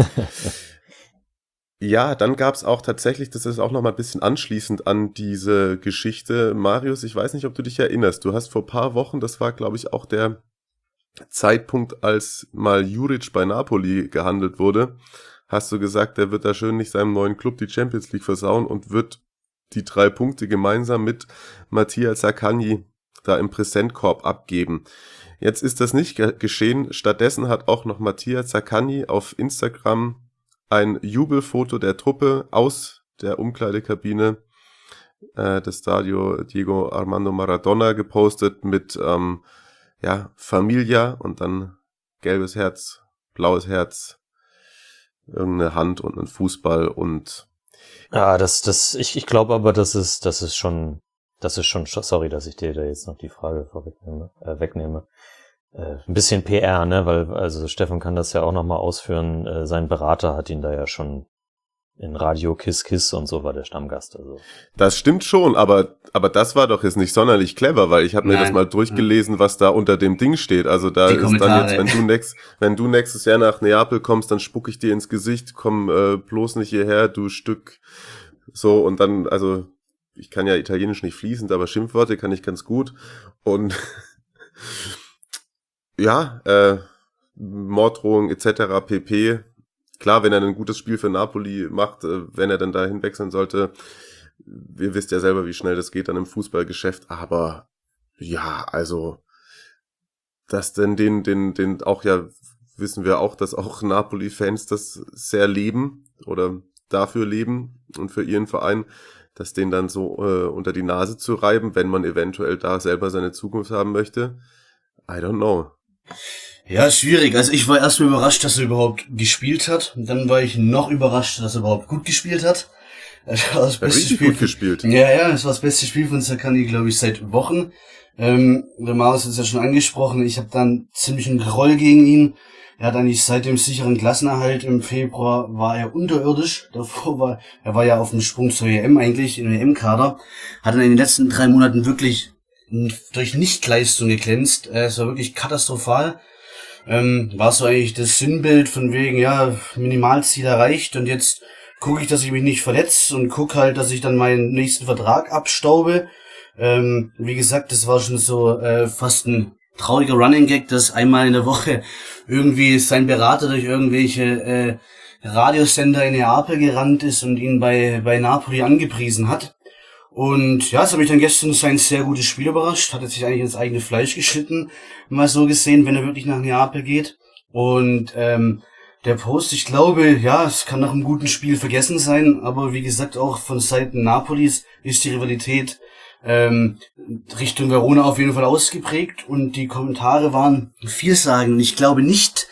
Ja, dann gab's auch tatsächlich, das ist auch noch mal ein bisschen anschließend an diese Geschichte. Marius, ich weiß nicht, ob du dich erinnerst. Du hast vor paar Wochen, das war, glaube ich, auch der Zeitpunkt, als mal Juric bei Napoli gehandelt wurde, hast du gesagt, der wird da schön nicht seinem neuen Club die Champions League versauen und wird die drei Punkte gemeinsam mit Mattia Zaccagni da im Präsentkorb abgeben. Jetzt ist das nicht ge- geschehen. Stattdessen hat auch noch Mattia Zaccagni auf Instagram ein Jubelfoto der Truppe aus der Umkleidekabine äh, des Stadio Diego Armando Maradona gepostet mit ähm, ja, Familia und dann gelbes Herz, blaues Herz, irgendeine Hand und ein Fußball und Ja, das, das, ich, ich glaube aber, das ist, das ist schon, das ist schon, sorry, dass ich dir da jetzt noch die Frage vorwegnehme, äh, wegnehme. Äh, ein bisschen P R, ne, weil, also Steffen kann das ja auch nochmal ausführen, äh, sein Berater hat ihn da ja schon in Radio Kiss Kiss und so war der Stammgast, also. Das stimmt schon, aber, aber das war doch jetzt nicht sonderlich clever, weil ich habe mir das mal durchgelesen, was da unter dem Ding steht. Also da Die ist Kommentare. dann jetzt, wenn du nächst, wenn du nächstes Jahr nach Neapel kommst, dann spuck ich dir ins Gesicht, komm äh, bloß nicht hierher, du Stück, so und dann, also ich kann ja Italienisch nicht fließend, aber Schimpfworte kann ich ganz gut. Und ja, äh, Morddrohung et cetera pp. Klar, wenn er ein gutes Spiel für Napoli macht, äh, wenn er dann dahin wechseln sollte, ihr wisst ja selber, wie schnell das geht dann im Fußballgeschäft, aber ja, also dass denn den, den, den auch ja, wissen wir auch, dass auch Napoli-Fans das sehr leben oder dafür leben und für ihren Verein, dass den dann so äh, unter die Nase zu reiben, wenn man eventuell da selber seine Zukunft haben möchte. I don't know. Ja, schwierig. Also ich war erstmal überrascht, dass er überhaupt gespielt hat. Und dann war ich noch überrascht, dass er überhaupt gut gespielt hat. Das war das beste richtig Spiel gut gespielt. Ja, ja, das war das beste Spiel von Zaccagni, glaube ich, seit Wochen. Ähm, der Marius hat es ja schon angesprochen. Ich habe dann ziemlich einen Groll gegen ihn. Er hat eigentlich seit dem sicheren Klassenerhalt im Februar war er unterirdisch. Davor war, er war ja auf dem Sprung zur E M eigentlich, in den E M-Kader. Hat dann in den letzten drei Monaten wirklich durch Nichtleistung geglänzt. Es war wirklich katastrophal. Ähm, war so eigentlich das Sinnbild von wegen, ja, Minimalziel erreicht und jetzt gucke ich, dass ich mich nicht verletze und gucke halt, dass ich dann meinen nächsten Vertrag abstaube. Ähm, wie gesagt, das war schon so äh, fast ein trauriger Running Gag, dass einmal in der Woche irgendwie sein Berater durch irgendwelche äh, Radiosender in Neapel gerannt ist und ihn bei bei Napoli angepriesen hat. Und ja, das habe ich dann gestern sein sehr gutes Spiel überrascht, hat er sich eigentlich ins eigene Fleisch geschnitten, mal so gesehen, wenn er wirklich nach Neapel geht. Und ähm, der Post, ich glaube, ja, es kann nach einem guten Spiel vergessen sein, aber wie gesagt, auch von Seiten Napolis ist die Rivalität ähm, Richtung Verona auf jeden Fall ausgeprägt und die Kommentare waren vielsagend. Und ich glaube nicht,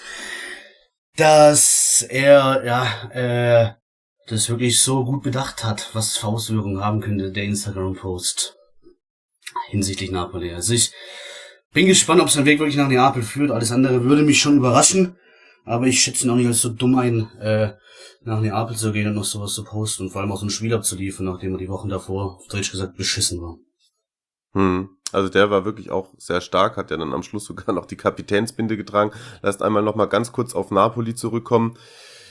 dass er ja äh, das wirklich so gut bedacht hat, was für Auswirkungen haben könnte, der Instagram-Post hinsichtlich Napoli. Also ich bin gespannt, ob sein Weg wirklich nach Neapel führt. Alles andere würde mich schon überraschen, aber ich schätze ihn auch nicht als so dumm ein, äh, nach Neapel zu gehen und noch sowas zu posten und vor allem auch so ein Spiel abzuliefern, nachdem er die Wochen davor, auf Deutsch gesagt, beschissen war. Hm. Also der war wirklich auch sehr stark, hat ja dann am Schluss sogar noch die Kapitänsbinde getragen. Lasst einmal noch mal ganz kurz auf Napoli zurückkommen.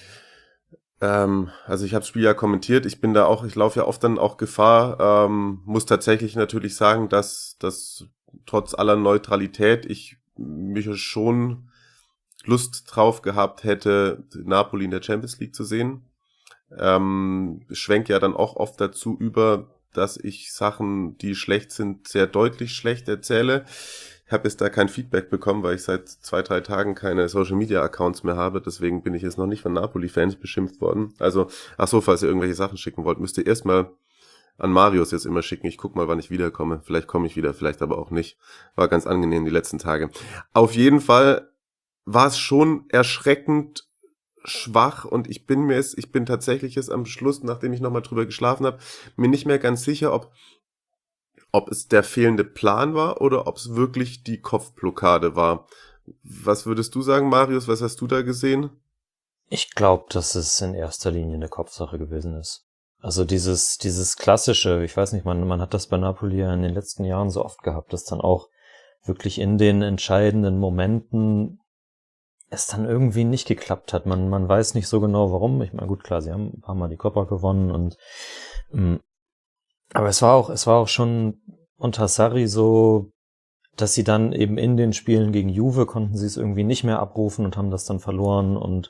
Ähm, also ich habe das Spiel ja kommentiert, ich bin da auch, ich laufe ja oft dann auch Gefahr, ähm, muss tatsächlich natürlich sagen, dass, dass trotz aller Neutralität ich mich schon Lust drauf gehabt hätte, Napoli in der Champions League zu sehen. Ähm, schwenk ja dann auch oft dazu über, dass ich Sachen, die schlecht sind, sehr deutlich schlecht erzähle. Ich habe jetzt da kein Feedback bekommen, weil ich seit zwei, drei Tagen keine Social-Media-Accounts mehr habe. Deswegen bin ich jetzt noch nicht von Napoli-Fans beschimpft worden. Also, ach so, falls ihr irgendwelche Sachen schicken wollt, müsst ihr erstmal an Marius jetzt immer schicken. Ich guck mal, wann ich wiederkomme. Vielleicht komme ich wieder, vielleicht aber auch nicht. War ganz angenehm die letzten Tage. Auf jeden Fall war es schon erschreckend schwach und ich bin mir jetzt, ich bin tatsächlich jetzt am Schluss, nachdem ich nochmal drüber geschlafen habe, mir nicht mehr ganz sicher, ob ob es der fehlende Plan war oder ob es wirklich die Kopfblockade war. Was würdest du sagen, Marius? Was hast du da gesehen? Ich glaube, dass es in erster Linie eine Kopfsache gewesen ist. Also dieses dieses klassische, ich weiß nicht, man man hat das bei Napoli ja in den letzten Jahren so oft gehabt, dass dann auch wirklich in den entscheidenden Momenten es dann irgendwie nicht geklappt hat. Man man weiß nicht so genau, warum. Ich meine, gut, klar, sie haben ein paar Mal die Coppa gewonnen und mh, aber es war auch, es war auch schon unter Sarri so, dass sie dann eben in den Spielen gegen Juve konnten sie es irgendwie nicht mehr abrufen und haben das dann verloren und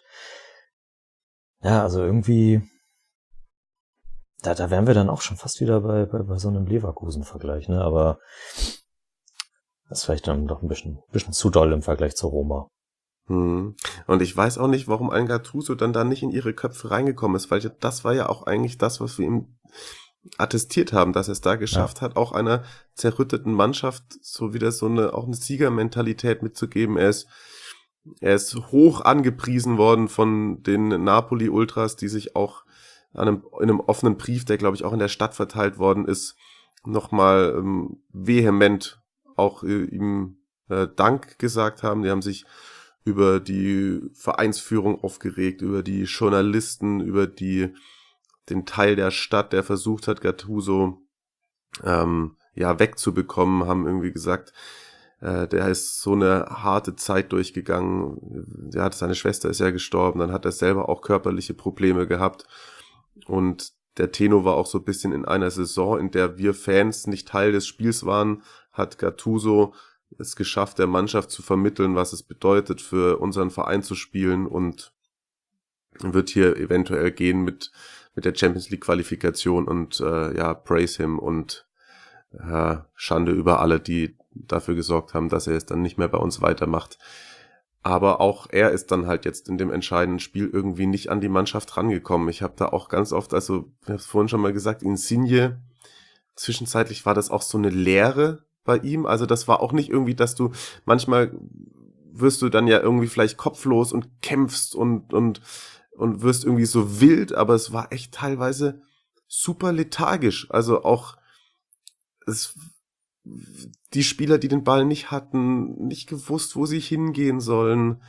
ja, also irgendwie, da, da wären wir dann auch schon fast wieder bei, bei, bei so einem Leverkusen-Vergleich, ne, aber das ist vielleicht dann doch ein bisschen, bisschen zu doll im Vergleich zu Roma. Hm. Und ich weiß auch nicht, warum ein Gattuso dann da nicht in ihre Köpfe reingekommen ist, weil das war ja auch eigentlich das, was wir ihm attestiert haben, dass er es da geschafft ja. hat, auch einer zerrütteten Mannschaft so wieder so eine, auch eine Siegermentalität mitzugeben. Er ist, er ist hoch angepriesen worden von den Napoli-Ultras, die sich auch an einem, in einem offenen Brief, der glaube ich auch in der Stadt verteilt worden ist, nochmal ähm, vehement auch äh, ihm äh, Dank gesagt haben. Die haben sich über die Vereinsführung aufgeregt, über die Journalisten, über die den Teil der Stadt, der versucht hat, Gattuso ähm, ja wegzubekommen, haben irgendwie gesagt, äh, der ist so eine harte Zeit durchgegangen. Der hat, seine Schwester ist ja gestorben, dann hat er selber auch körperliche Probleme gehabt und der Tenor war auch so ein bisschen in einer Saison, in der wir Fans nicht Teil des Spiels waren, hat Gattuso es geschafft, der Mannschaft zu vermitteln, was es bedeutet, für unseren Verein zu spielen, und wird hier eventuell gehen mit mit der Champions League Qualifikation, und äh, ja, praise him und äh, Schande über alle, die dafür gesorgt haben, dass er es dann nicht mehr bei uns weitermacht. Aber auch er ist dann halt jetzt in dem entscheidenden Spiel irgendwie nicht an die Mannschaft rangekommen. Ich habe da auch ganz oft, also ich habe es vorhin schon mal gesagt, Insigne, zwischenzeitlich war das auch so eine Leere bei ihm. Also das war auch nicht irgendwie, dass du, manchmal wirst du dann ja irgendwie vielleicht kopflos und kämpfst und und und wirst irgendwie so wild, aber es war echt teilweise super lethargisch. Also auch es, die Spieler, die den Ball nicht hatten, nicht gewusst, wo sie hingehen sollen.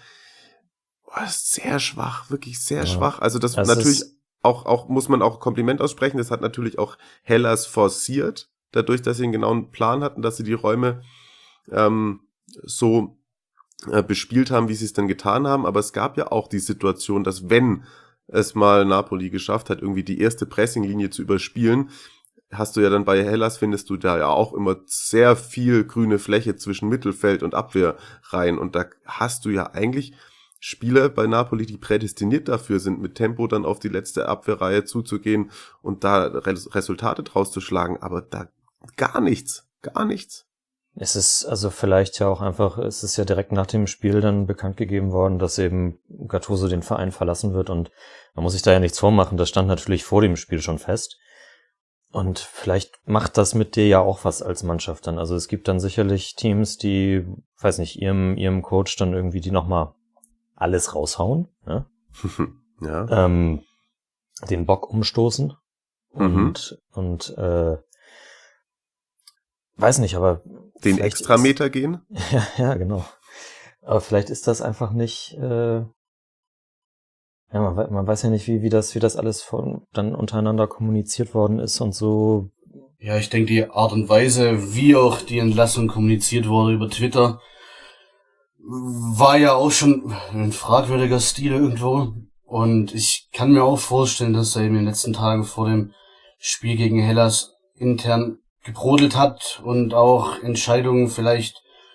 Oh, sehr schwach, wirklich sehr ja. schwach. Also das, das natürlich auch, auch, muss man auch Kompliment aussprechen, das hat natürlich auch Hellas forciert, dadurch, dass sie einen genauen Plan hatten, dass sie die Räume ähm, so äh, bespielt haben, wie sie es denn getan haben. Aber es gab ja auch die Situation, dass wenn es mal Napoli geschafft hat, irgendwie die erste Pressinglinie zu überspielen, hast du ja dann bei Hellas, findest du da ja auch immer sehr viel grüne Fläche zwischen Mittelfeld und Abwehr rein. Und da hast du ja eigentlich Spieler bei Napoli, die prädestiniert dafür sind, mit Tempo dann auf die letzte Abwehrreihe zuzugehen und da Res- Resultate draus zu schlagen. Aber da gar nichts, gar nichts. Es ist also vielleicht ja auch einfach, es ist ja direkt nach dem Spiel dann bekannt gegeben worden, dass eben Gattuso den Verein verlassen wird, und man muss sich da ja nichts vormachen, das stand natürlich vor dem Spiel schon fest. Und vielleicht macht das mit dir ja auch was als Mannschaft dann. Also es gibt dann sicherlich Teams, die, weiß nicht, ihrem ihrem Coach dann irgendwie die nochmal alles raushauen, ne? ja. ähm, den Bock umstoßen und mhm. und äh, weiß nicht, aber den Extrameter ist, gehen? Ja, ja, genau. Aber vielleicht ist das einfach nicht, äh, ja, man, man weiß ja nicht, wie, wie das, wie das alles von, dann untereinander kommuniziert worden ist und so. Ja, ich denke, die Art und Weise, wie auch die Entlassung kommuniziert wurde über Twitter, war ja auch schon ein fragwürdiger Stil irgendwo. Und ich kann mir auch vorstellen, dass er eben in den letzten Tagen vor dem Spiel gegen Hellas intern gebrodelt hat und auch Entscheidungen vielleicht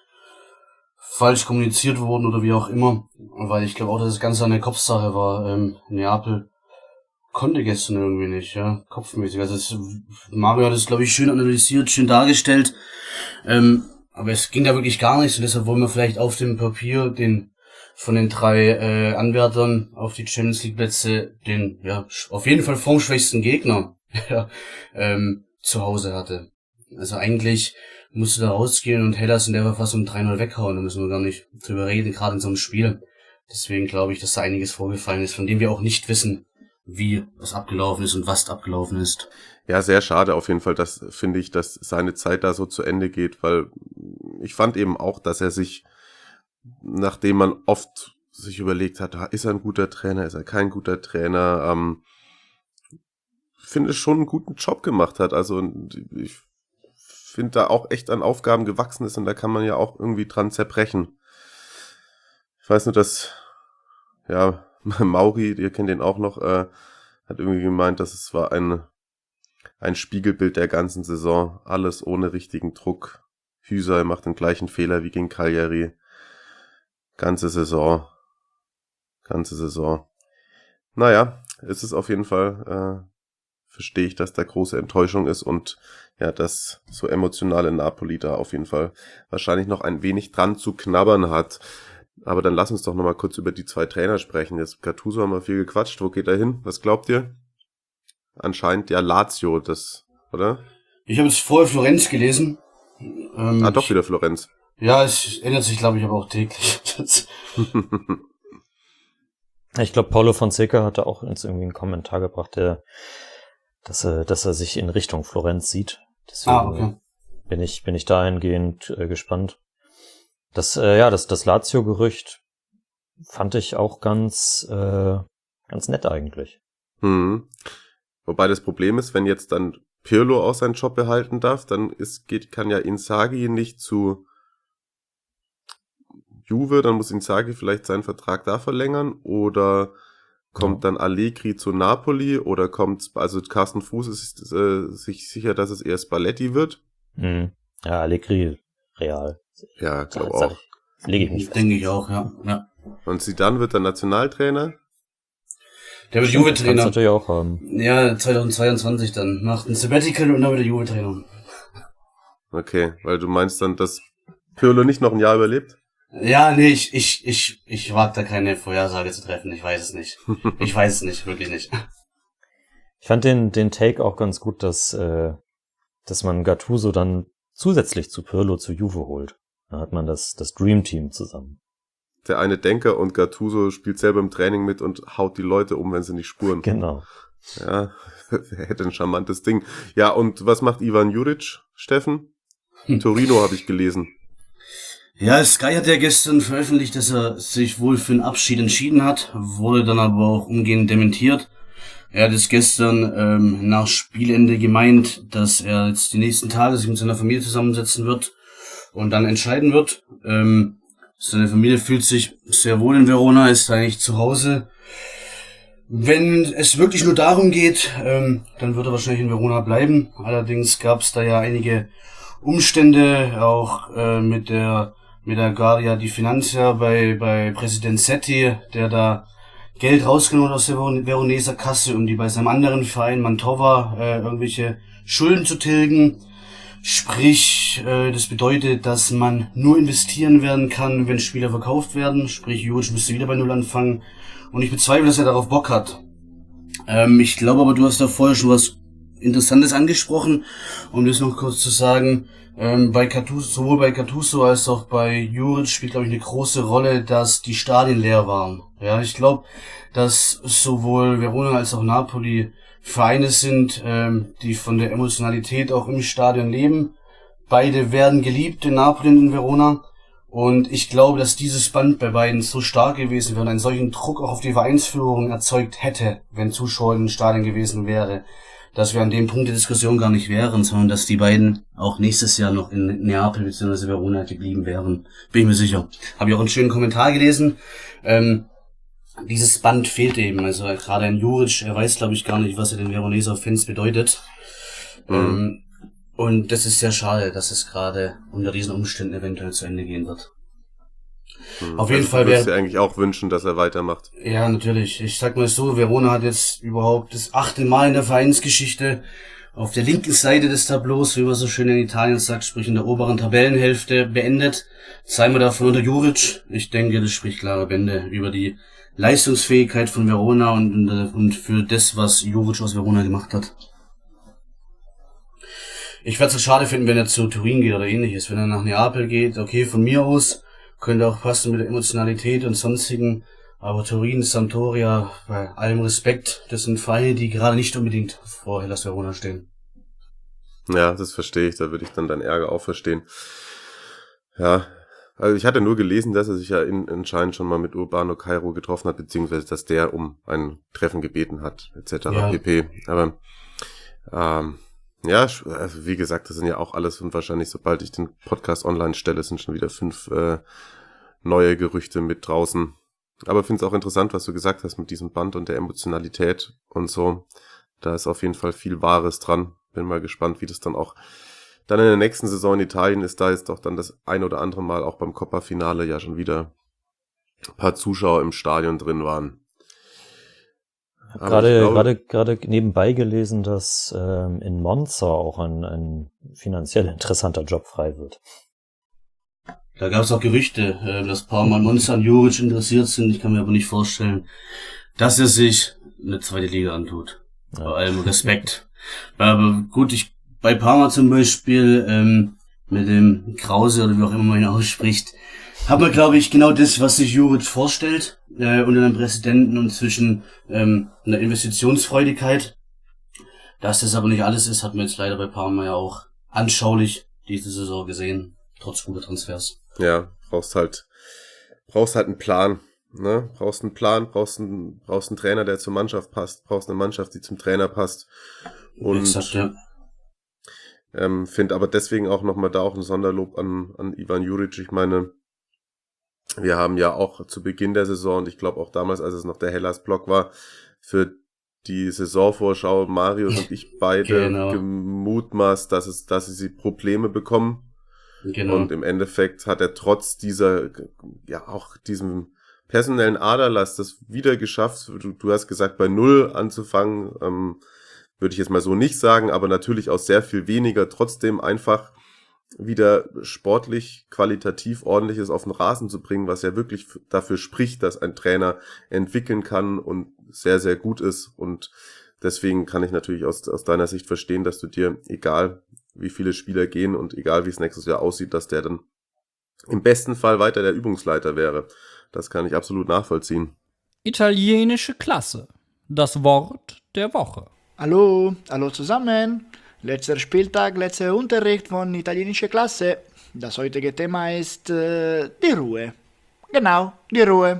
falsch kommuniziert wurden oder wie auch immer. Weil ich glaube auch, dass das Ganze eine Kopfsache war. Ähm, Neapel konnte gestern irgendwie nicht, ja, kopfmäßig. Also es, Mario hat es, glaube ich, schön analysiert, schön dargestellt. Ähm, aber es ging da wirklich gar nichts, und deshalb wollen wir vielleicht auf dem Papier den von den drei äh, Anwärtern auf die Champions League Plätze den, ja, auf jeden Fall formschwächsten Gegner ja, ähm, zu Hause hatte. Also eigentlich musst du da rausgehen und Hellas in der Verfassung drei null weghauen, da müssen wir gar nicht drüber reden, gerade in so einem Spiel. Deswegen glaube ich, dass da einiges vorgefallen ist, von dem wir auch nicht wissen, wie es abgelaufen ist und was abgelaufen ist. Ja, sehr schade auf jeden Fall, dass, finde ich, dass seine Zeit da so zu Ende geht, weil ich fand eben auch, dass er sich, nachdem man oft sich überlegt hat, ist er ein guter Trainer, ist er kein guter Trainer, ähm, finde schon einen guten Job gemacht hat. Also ich finde da auch echt an Aufgaben gewachsen ist, und da kann man ja auch irgendwie dran zerbrechen. Ich weiß nur, dass ja Mauri, ihr kennt den auch noch, äh, hat irgendwie gemeint, dass es war ein ein Spiegelbild der ganzen Saison. Alles ohne richtigen Druck. Hüser macht den gleichen Fehler wie gegen Cagliari. Ganze Saison. Ganze Saison. Naja, es ist auf jeden Fall, äh, verstehe ich, dass da große Enttäuschung ist, und ja, dass so emotionale Napoli da auf jeden Fall wahrscheinlich noch ein wenig dran zu knabbern hat. Aber dann lass uns doch nochmal kurz über die zwei Trainer sprechen. Jetzt Gattuso haben wir viel gequatscht. Wo geht er hin? Was glaubt ihr? Anscheinend ja Lazio, das, oder? Ich habe jetzt vorher Florenz gelesen. Ähm, ah, doch wieder Florenz. Ja, es ändert sich, glaube ich, aber auch täglich. Ich glaube, Paulo Fonseca hatte auch uns irgendwie einen Kommentar gebracht, der, dass er, dass er sich in Richtung Florenz sieht. Deswegen ah, okay. bin ich, bin ich dahingehend äh, gespannt. Das, äh, ja, das, das Lazio-Gerücht fand ich auch ganz, äh, ganz nett eigentlich. Mhm. Wobei das Problem ist, wenn jetzt dann Pirlo auch seinen Job behalten darf, dann ist, geht, kann ja Inzaghi nicht zu Juve, dann muss Inzaghi vielleicht seinen Vertrag da verlängern, oder Kommt dann Allegri zu Napoli oder kommt, also Carsten Fuß ist äh, sich sicher, dass es eher Spalletti wird? Mhm. Ja, Allegri, Real. Ja, glaube Sag- sag auch. ich. Lege ich mich fest. Denke ich auch, ja. ja. Und Zidane wird dann Nationaltrainer? Der wird Kannst Juve-Trainer. natürlich auch haben. Ja, zweitausendzweiundzwanzig dann. Macht ein Sabbatical und dann wird er Juve-Trainer. Okay, weil du meinst dann, dass Pirlo nicht noch ein Jahr überlebt? Ja, nee, ich, ich, ich, ich wage da keine Vorhersage zu treffen. Ich weiß es nicht. Ich weiß es nicht, wirklich nicht. Ich fand den, den Take auch ganz gut, dass, äh, dass man Gattuso dann zusätzlich zu Pirlo zu Juve holt. Dann hat man das, das Dream Team zusammen. Der eine Denker und Gattuso spielt selber im Training mit und haut die Leute um, wenn sie nicht spuren. Genau. Ja, er hätte ein charmantes Ding. Ja, und was macht Ivan Juric, Steffen? Torino habe ich gelesen. Ja, Sky hat ja gestern veröffentlicht, dass er sich wohl für einen Abschied entschieden hat, wurde dann aber auch umgehend dementiert. Er hat es gestern ähm, nach Spielende gemeint, dass er jetzt die nächsten Tage sich mit seiner Familie zusammensetzen wird und dann entscheiden wird. Ähm, seine Familie fühlt sich sehr wohl in Verona, ist eigentlich zu Hause. Wenn es wirklich nur darum geht, ähm, dann wird er wahrscheinlich in Verona bleiben. Allerdings gab es da ja einige Umstände, auch äh, mit der mit der Guardia di Finanza bei bei Präsident Setti, der da Geld rausgenommen hat aus der Veroneser Kasse, um die bei seinem anderen Verein Mantova äh, irgendwelche Schulden zu tilgen. Sprich, äh, das bedeutet, dass man nur investieren werden kann, wenn Spieler verkauft werden. Sprich, Juric müsste wieder bei Null anfangen. Und ich bezweifle, dass er darauf Bock hat. Ähm, ich glaube aber, du hast da vorher schon was Interessantes angesprochen, um das noch kurz zu sagen. Ähm, bei Gattuso, sowohl bei Gattuso als auch bei Juric spielt, glaube ich, eine große Rolle, dass die Stadien leer waren. Ja, ich glaube, dass sowohl Verona als auch Napoli Vereine sind, ähm, die von der Emotionalität auch im Stadion leben. Beide werden geliebt in Napoli und in Verona. Und ich glaube, dass dieses Band bei beiden so stark gewesen wäre und einen solchen Druck auch auf die Vereinsführung erzeugt hätte, wenn Zuschauer in den Stadien gewesen wäre, dass wir an dem Punkt der Diskussion gar nicht wären, sondern dass die beiden auch nächstes Jahr noch in Neapel bzw. Verona geblieben wären. Bin ich mir sicher. Habe ich auch einen schönen Kommentar gelesen. Ähm, dieses Band fehlt eben. Also gerade ein Juric, er weiß, glaube ich, gar nicht, was er den Veroneser Fans bedeutet. Mhm. Ähm, und das ist sehr schade, dass es gerade unter diesen Umständen eventuell zu Ende gehen wird. Hm. Auf jeden also, Fall wäre... Du würdest wär, dir eigentlich auch wünschen, dass er weitermacht. Ja, natürlich. Ich sag mal so, Verona hat jetzt überhaupt das achte Mal in der Vereinsgeschichte auf der linken Seite des Tableaus, wie man so schön in Italien sagt, sprich in der oberen Tabellenhälfte, beendet. Zweimal davon unter Juric. Ich denke, das spricht klare Bände über die Leistungsfähigkeit von Verona und, und für das, was Juric aus Verona gemacht hat. Ich werde es schade finden, wenn er zu Turin geht oder ähnliches. Wenn er nach Neapel geht, okay, von mir aus, könnte auch passen mit der Emotionalität und sonstigen. Aber Turin, Sampdoria, bei allem Respekt, das sind Vereine, die gerade nicht unbedingt vor Hellas Verona stehen. Ja, das verstehe ich. Da würde ich dann deinen Ärger auch verstehen. Ja, also ich hatte nur gelesen, dass er sich ja in, anscheinend schon mal mit Urbano Cairo getroffen hat, beziehungsweise dass der um ein Treffen gebeten hat, et cetera Ja. pp. Aber ähm, ja, also wie gesagt, das sind ja auch alles und wahrscheinlich, sobald ich den Podcast online stelle, sind schon wieder fünf äh, neue Gerüchte mit draußen. Aber ich finde es auch interessant, was du gesagt hast mit diesem Band und der Emotionalität und so. Da ist auf jeden Fall viel Wahres dran. Bin mal gespannt, wie das dann auch dann in der nächsten Saison in Italien ist. Da ist doch dann das ein oder andere Mal auch beim Coppa-Finale ja schon wieder ein paar Zuschauer im Stadion drin waren. Aber Gerade, ich glaube- gerade, gerade nebenbei gelesen, dass ähm, in Monza auch ein, ein finanziell interessanter Job frei wird. Da gab es auch Gerüchte, äh, dass Parma und Monza an Juric interessiert sind. Ich kann mir aber nicht vorstellen, dass er sich eine zweite Liga antut. Ja. Bei allem Respekt. Aber gut, ich bei Parma zum Beispiel ähm, mit dem Krause oder wie auch immer man ihn ausspricht, hat man, glaube ich, genau das, was sich Juric vorstellt äh, unter einem Präsidenten und zwischen ähm, einer Investitionsfreudigkeit. Dass das aber nicht alles ist, hat man jetzt leider bei Parma ja auch anschaulich diese Saison gesehen, trotz guter Transfers. Ja, brauchst halt, brauchst halt einen Plan, ne? Brauchst einen Plan, brauchst einen, brauchst einen Trainer, der zur Mannschaft passt, brauchst eine Mannschaft, die zum Trainer passt. Und Exakt, ja. ähm, finde aber deswegen auch nochmal da auch ein Sonderlob an, an Ivan Juric. Ich meine, Wir haben ja auch zu Beginn der Saison, und ich glaube auch damals, als es noch der Hellas-Block war, für die Saisonvorschau, Marius und ich beide Genau. gemutmaßt, dass es, dass sie Probleme bekommen. Genau. Und im Endeffekt hat er trotz dieser, ja, auch diesem personellen Aderlass das wieder geschafft. Du, du hast gesagt, bei Null anzufangen, ähm, würde ich jetzt mal so nicht sagen, aber natürlich auch sehr viel weniger, trotzdem einfach wieder sportlich, qualitativ Ordentliches auf den Rasen zu bringen, was ja wirklich f- dafür spricht, dass ein Trainer entwickeln kann und sehr, sehr gut ist. Und deswegen kann ich natürlich aus, aus deiner Sicht verstehen, dass du dir, egal wie viele Spieler gehen und egal wie es nächstes Jahr aussieht, dass der dann im besten Fall weiter der Übungsleiter wäre. Das kann ich absolut nachvollziehen. Italienische Klasse. Das Wort der Woche. Hallo, hallo zusammen. Letzter Spieltag, letzter Unterricht von italienischer Klasse. Das heutige Thema ist äh, die Ruhe. Genau, die Ruhe.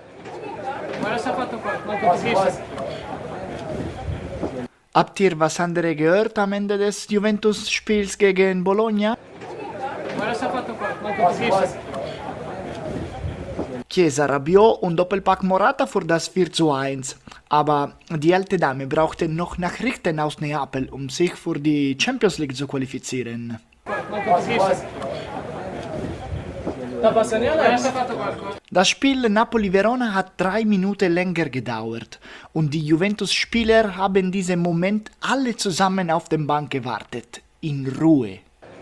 Habt ihr was anderes gehört am Ende des Juventus-Spiels gegen Bologna? Chiesa, Rabiot und Doppelpack Morata für das vier zu eins. Aber die alte Dame brauchte noch Nachrichten aus Neapel, um sich für die Champions League zu qualifizieren. Das Spiel Napoli-Verona hat drei Minuten länger gedauert und die Juventus-Spieler haben diesen Moment alle zusammen auf der Bank gewartet, in Ruhe.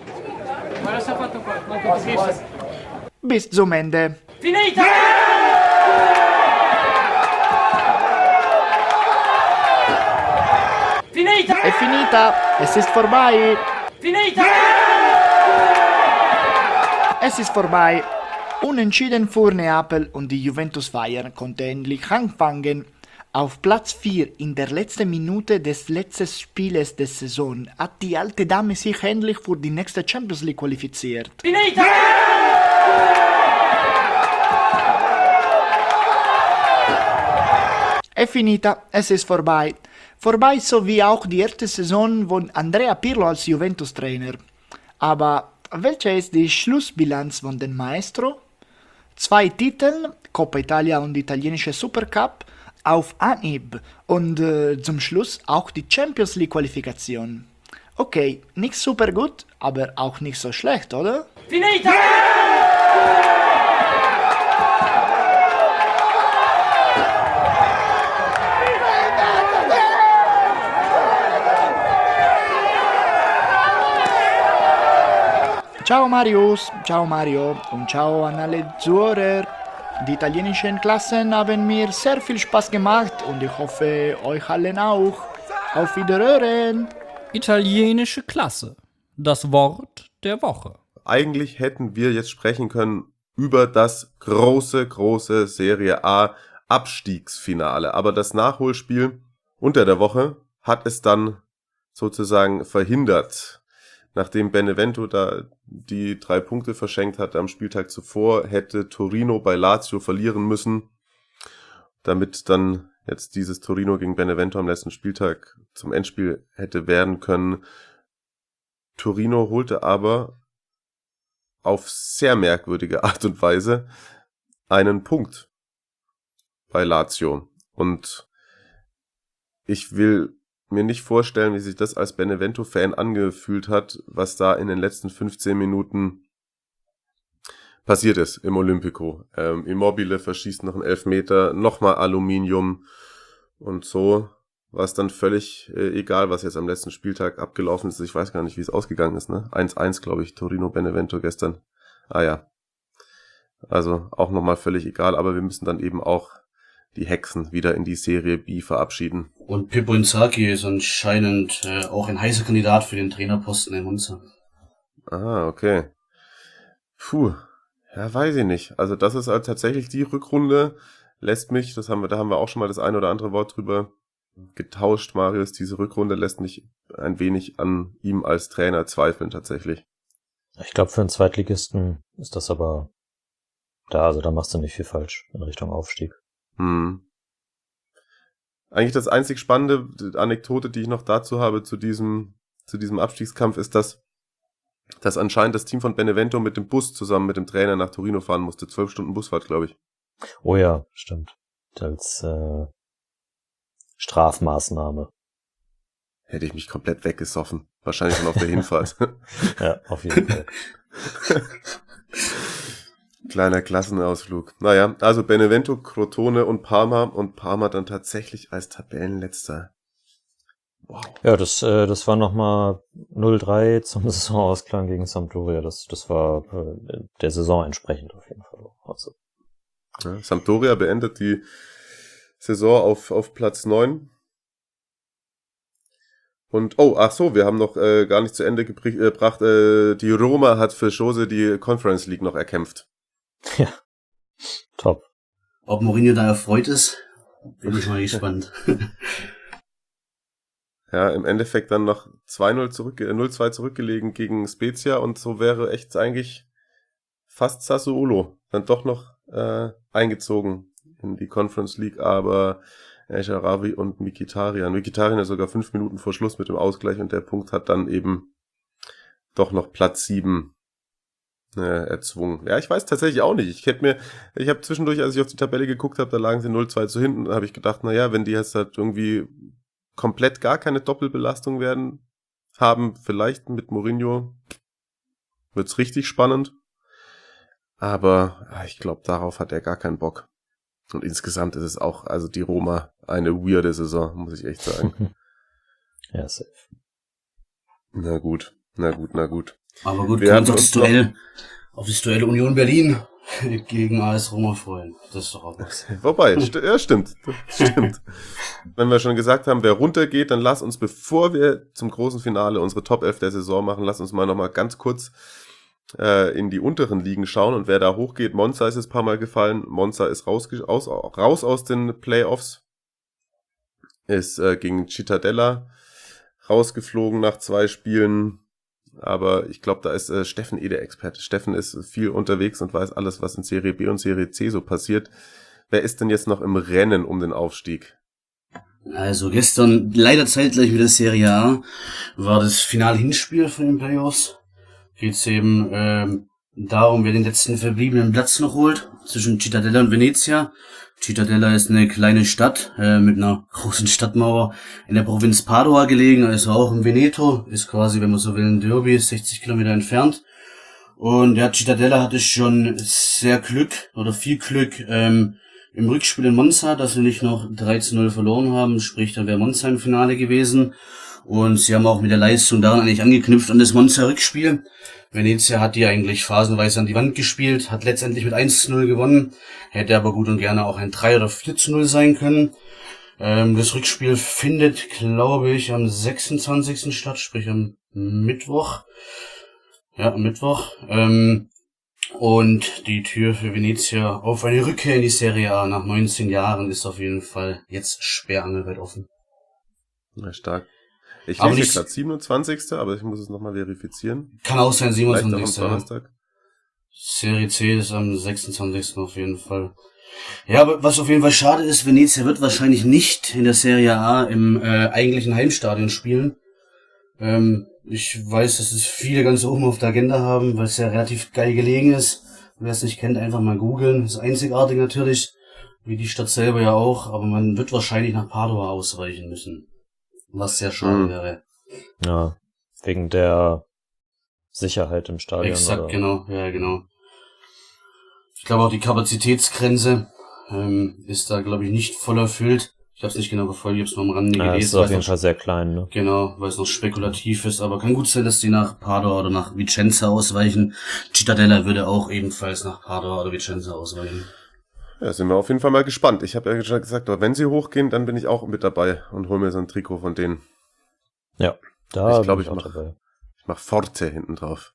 Bis zum Ende. È finita! Es ist vorbei! Es ist vorbei! Unentschieden für Neapel und die Juventus-Feier konnte endlich anfangen. Auf Platz vier in der letzten Minute des letzten Spieles der Saison hat die alte Dame sich endlich für die nächste Champions League qualifiziert. È finita, es ist vorbei. Vorbei so wie auch die erste Saison von Andrea Pirlo als Juventus-Trainer. Aber welche ist die Schlussbilanz von dem Maestro? Zwei Titel, Coppa Italia und italienische Supercup, auf Anhieb und äh, zum Schluss auch die Champions League Qualifikation. Okay, nicht super gut, aber auch nicht so schlecht, oder? Ciao Marius, ciao Mario und ciao an alle Zuhörer. Die italienischen Klassen haben mir sehr viel Spaß gemacht und ich hoffe euch allen auch. Auf Wiederhören! Italienische Klasse. Das Wort der Woche. Eigentlich hätten wir jetzt sprechen können über das große, große Serie A Abstiegsfinale. Aber das Nachholspiel unter der Woche hat es dann sozusagen verhindert. Nachdem Benevento da die drei Punkte verschenkt hat am Spieltag zuvor, hätte Torino bei Lazio verlieren müssen, damit dann jetzt dieses Torino gegen Benevento am letzten Spieltag zum Endspiel hätte werden können. Torino holte aber auf sehr merkwürdige Art und Weise einen Punkt bei Lazio. Und ich will mir nicht vorstellen, wie sich das als Benevento-Fan angefühlt hat, was da in den letzten fünfzehn Minuten passiert ist im Olympico. Ähm, Immobile verschießt noch einen Elfmeter, nochmal Aluminium und so war es dann völlig äh, egal, was jetzt am letzten Spieltag abgelaufen ist. Ich weiß gar nicht, wie es ausgegangen ist, ne? eins eins, glaube ich, Torino-Benevento gestern. Ah ja. Also auch nochmal völlig egal, aber wir müssen dann eben auch die Hexen wieder in die Serie B verabschieden. Und Pippo Inzaghi ist anscheinend äh, auch ein heißer Kandidat für den Trainerposten in Monza. Ah, okay. Puh, ja, weiß ich nicht. Also das ist halt tatsächlich die Rückrunde, lässt mich, das haben wir, da haben wir auch schon mal das ein oder andere Wort drüber getauscht, Marius, diese Rückrunde lässt mich ein wenig an ihm als Trainer zweifeln tatsächlich. Ich glaube, für einen Zweitligisten ist das aber da, also da machst du nicht viel falsch in Richtung Aufstieg. Hm. Eigentlich das einzig spannende Anekdote, die ich noch dazu habe zu diesem, zu diesem Abstiegskampf, ist, dass dass anscheinend das Team von Benevento mit dem Bus zusammen mit dem Trainer nach Torino fahren musste. Zwölf Stunden Busfahrt, glaube ich. Oh ja, stimmt. Als äh, Strafmaßnahme. Hätte ich mich komplett weggesoffen. Wahrscheinlich schon auf der Hinfahrt. Ja, auf jeden Fall. Kleiner Klassenausflug. Naja, also Benevento, Crotone und Parma. Und Parma dann tatsächlich als Tabellenletzter. Wow. Ja, das äh, das war nochmal null drei zum Saisonausklang gegen Sampdoria. Das das war äh, der Saison entsprechend auf jeden Fall. Also. Ja, Sampdoria beendet die Saison auf auf Platz neun. Und, oh, ach so, wir haben noch äh, gar nicht zu Ende gebr- äh, gebracht. Äh, die Roma hat für Jose die Conference League noch erkämpft. Ja, top. Ob Mourinho da erfreut ist, bin ich mal gespannt. Ja, im Endeffekt dann noch zwei null zurück, äh, null zwei zurückgelegen gegen Spezia und so wäre echt eigentlich fast Sassuolo dann doch noch äh, eingezogen in die Conference League, aber El Shaarawy und Mkhitaryan. Mkhitaryan ist sogar fünf Minuten vor Schluss mit dem Ausgleich und der Punkt hat dann eben doch noch Platz sieben äh, erzwungen. Ja, ich weiß tatsächlich auch nicht. Ich hätte mir, ich habe zwischendurch, als ich auf die Tabelle geguckt habe, da lagen sie null zwei zu hinten, da habe ich gedacht, naja, wenn die jetzt halt irgendwie komplett gar keine Doppelbelastung werden, haben vielleicht mit Mourinho wird's richtig spannend. Aber ich glaube, darauf hat er gar keinen Bock. Und insgesamt ist es auch, also die Roma, eine weirde Saison, muss ich echt sagen. Ja, safe. Na gut, na gut, na gut. Aber gut, Wir können haben uns auf das uns noch- Duell, auf das Duell Union Berlin gegen A S Roma freuen. Das ist doch auch was. Wobei, st- ja, stimmt, stimmt. Wenn wir schon gesagt haben, wer runtergeht, dann lass uns, bevor wir zum großen Finale unsere Top elf der Saison machen, lass uns mal nochmal ganz kurz äh, in die unteren Ligen schauen und wer da hochgeht. Monza ist es ein paar Mal gefallen. Monza ist raus, aus, raus aus den Playoffs. Ist äh, gegen Cittadella rausgeflogen nach zwei Spielen. Aber ich glaube, da ist äh, Steffen eh der Experte. Steffen ist viel unterwegs und weiß alles, was in Serie B und Serie C so passiert. Wer ist denn jetzt noch im Rennen um den Aufstieg? Also gestern, leider zeitgleich mit der Serie A, war das Final-Hinspiel von den Playoffs. Geht's eben ähm, darum, wer den letzten verbliebenen Platz noch holt, zwischen Cittadella und Venezia. Cittadella ist eine kleine Stadt äh, mit einer großen Stadtmauer in der Provinz Padua gelegen, also auch im Veneto, ist quasi, wenn man so will, ein Derby, ist sechzig Kilometer entfernt. Und ja, Cittadella hatte schon sehr Glück, oder viel Glück, ähm, im Rückspiel in Monza, dass sie nicht noch drei zu null verloren haben, sprich, dann wäre Monza im Finale gewesen. Und sie haben auch mit der Leistung daran eigentlich angeknüpft an das Monza-Rückspiel. Venezia hat die eigentlich phasenweise an die Wand gespielt, hat letztendlich mit eins zu null gewonnen, hätte aber gut und gerne auch ein drei oder vier zu null sein können. Ähm, das Rückspiel findet, glaube ich, am sechsundzwanzigsten statt, sprich am Mittwoch. Ja, am Mittwoch. Ähm, und die Tür für Venezia auf eine Rückkehr in die Serie A nach neunzehn Jahren ist auf jeden Fall jetzt sperrangelweit offen. Na, stark. Ich Aber lese nicht- gerade siebenundzwanzigsten aber ich muss es nochmal verifizieren. Kann auch sein, Vielleicht auch am siebenundzwanzigsten Donnerstag. Serie C ist am sechsundzwanzigsten auf jeden Fall. Ja, aber was auf jeden Fall schade ist, Venezia wird wahrscheinlich nicht in der Serie A im äh, eigentlichen Heimstadion spielen. Ähm, ich weiß, dass es viele ganz oben auf der Agenda haben, weil es ja relativ geil gelegen ist. Wer es nicht kennt, einfach mal googeln. Ist einzigartig natürlich, wie die Stadt selber ja auch, aber man wird wahrscheinlich nach Padua ausweichen müssen. Was sehr schade Mhm. wäre. Ja, wegen der Sicherheit im Stadion. Exakt, oder? genau, ja, genau. Ich glaube auch die Kapazitätsgrenze ähm, ist da, glaube ich, nicht voll erfüllt. Ich habe es nicht genau verfolgt, ich habe es nur am Rande Ja, gelesen. es ist auf weil's jeden noch- Fall sehr klein, ne? Genau, weil es noch spekulativ ist, aber kann gut sein, dass die nach Padua oder nach Vicenza ausweichen. Cittadella würde auch ebenfalls nach Padua oder Vicenza ausweichen. Ja, sind wir auf jeden Fall mal gespannt. Ich habe ja schon gesagt, aber wenn sie hochgehen, dann bin ich auch mit dabei und hol mir so ein Trikot von denen. Ja, da Ich glaub, bin ich auch mach- dabei. Ich mach Forte hinten drauf.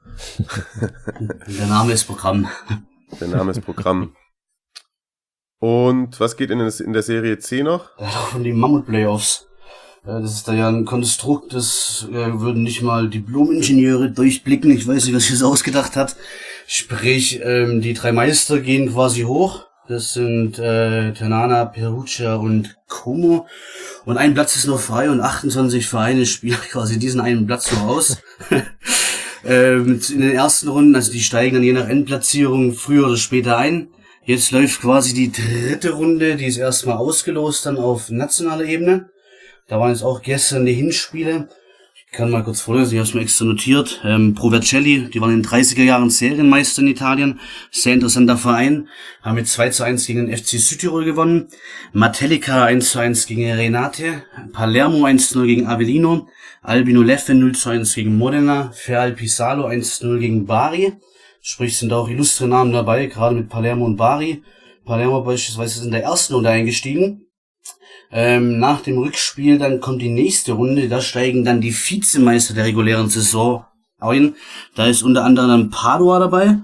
Der Name ist Programm. Der Name ist Programm. Und was geht in, des- in der Serie C noch? Ja, doch von den Mammut-Playoffs. Ja, das ist da ja ein Konstrukt, das äh, würden nicht mal Diplom-Ingenieure durchblicken. Ich weiß nicht, was sich das ausgedacht hat. Sprich, ähm, die drei Meister gehen quasi hoch. Das sind äh, Ternana, Perugia und Como. Und ein Platz ist noch frei und achtundzwanzig Vereine spielen quasi diesen einen Platz noch aus. Ähm, in den ersten Runden, also die steigen dann je nach Endplatzierung früher oder später ein. Jetzt läuft quasi die dritte Runde, die ist erstmal ausgelost dann auf nationaler Ebene. Da waren jetzt auch gestern die Hinspiele. Ich kann mal kurz vorlesen, ich habe es mir extra notiert. Ähm, Pro Vercelli, die waren in den dreißiger Jahren Serienmeister in Italien. Sehr interessanter Verein. Haben mit zwei zu eins gegen den F C Südtirol gewonnen. Matelica eins zu eins gegen Renate. Palermo eins zu null gegen Avellino. Albino Leffe null zu eins gegen Modena. Feral Pisalo eins zu null gegen Bari. Sprich, sind auch illustre Namen dabei, gerade mit Palermo und Bari. Palermo beispielsweise ist in der ersten Runde eingestiegen. Ähm, nach dem Rückspiel dann kommt die nächste Runde, da steigen dann die Vizemeister der regulären Saison ein. Da ist unter anderem Padua dabei.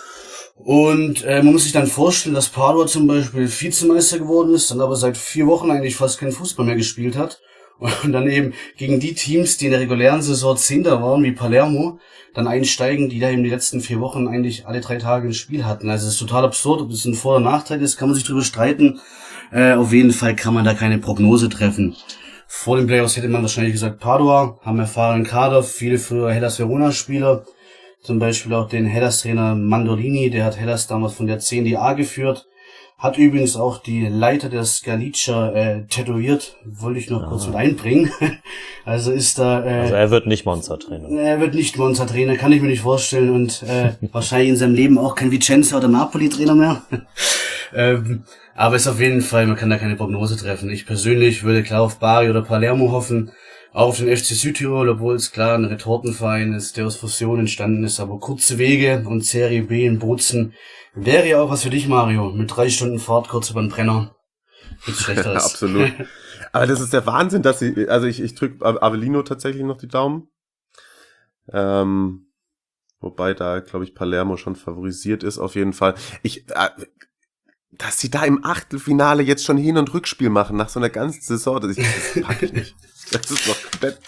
Und äh, man muss sich dann vorstellen, dass Padua zum Beispiel Vizemeister geworden ist, dann aber seit vier Wochen eigentlich fast keinen Fußball mehr gespielt hat. Und dann eben gegen die Teams, die in der regulären Saison Zehnter waren, wie Palermo, dann einsteigen, die da eben die letzten vier Wochen eigentlich alle drei Tage ein Spiel hatten. Also es ist total absurd, ob das ein Vor- oder Nachteil ist, kann man sich drüber streiten. Äh, auf jeden Fall kann man da keine Prognose treffen. Vor den Playoffs hätte man wahrscheinlich gesagt Padua, haben erfahrenen Kader, viele frühere Hellas Verona-Spieler, zum Beispiel auch den Hellas-Trainer Mandolini, der hat Hellas damals von der C in die A geführt, hat übrigens auch die Leiter der Scalicia äh, tätowiert, wollte ich noch ah. kurz mit einbringen. Also ist da... Äh, also er wird nicht Monza-Trainer. Er wird nicht Monza-Trainer, kann ich mir nicht vorstellen und äh, wahrscheinlich in seinem Leben auch kein Vicenza oder Napoli-Trainer mehr. ähm, aber ist auf jeden Fall, man kann da keine Prognose treffen. Ich persönlich würde klar auf Bari oder Palermo hoffen, auch auf den F C Südtirol, obwohl es klar ein Retortenverein ist, der aus Fusion entstanden ist, aber kurze Wege und Serie B in Bozen wäre ja auch was für dich, Mario, mit drei Stunden Fahrt kurz über den Brenner. Nichts Schlechteres. Absolut. Aber das ist der Wahnsinn, dass sie, also ich, ich drücke Avellino tatsächlich noch die Daumen. Ähm, wobei da, glaube ich, Palermo schon favorisiert ist, auf jeden Fall. Ich, äh, dass sie da im Achtelfinale jetzt schon Hin- und Rückspiel machen, nach so einer ganzen Saison, das, das pack ich nicht. Das ist doch komplett.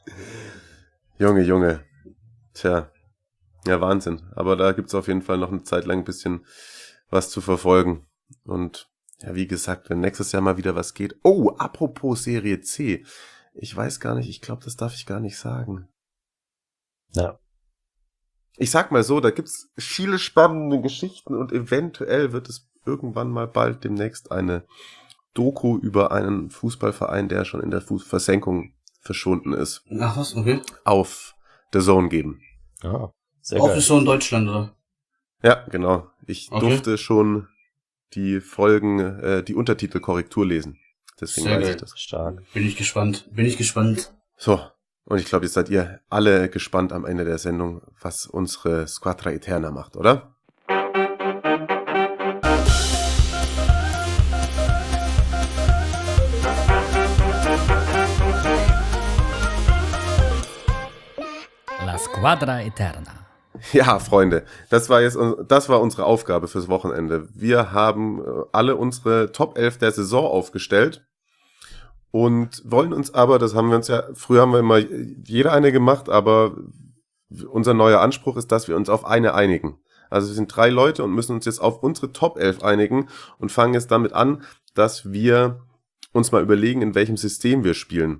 Junge, Junge. Tja. Ja, Wahnsinn. Aber da gibt's auf jeden Fall noch eine Zeit lang ein bisschen was zu verfolgen. Und ja, wie gesagt, wenn nächstes Jahr mal wieder was geht. Oh, apropos Serie C. Ich weiß gar nicht, ich glaube, das darf ich gar nicht sagen. Ja. Ich sag mal so, da gibt's viele spannende Geschichten und eventuell wird es irgendwann mal bald demnächst eine Doku über einen Fußballverein, der schon in der Fuß- Versenkung verschwunden ist. Ach was, okay. Auf The Zone geben. Ah, sehr Auch geil. so in Deutschland, oder? Ja, genau. Ich Okay. durfte schon die Folgen, äh, die Untertitelkorrektur lesen. Deswegen Sehr weiß geil. ich das. Stark. Bin ich gespannt. Bin ich gespannt. So, und ich glaube, jetzt seid ihr alle gespannt am Ende der Sendung, was unsere Squadra Eterna macht, oder? La Squadra Eterna. Ja, Freunde, das war jetzt, das war unsere Aufgabe fürs Wochenende. Wir haben äh, alle unsere Top elf der Saison aufgestellt und wollen uns aber, das haben wir uns ja, früher haben wir immer jeder eine gemacht, aber unser neuer Anspruch ist, dass wir uns auf eine einigen. Also wir sind drei Leute und müssen uns jetzt auf unsere Top elf einigen und fangen jetzt damit an, dass wir uns mal überlegen, in welchem System wir spielen.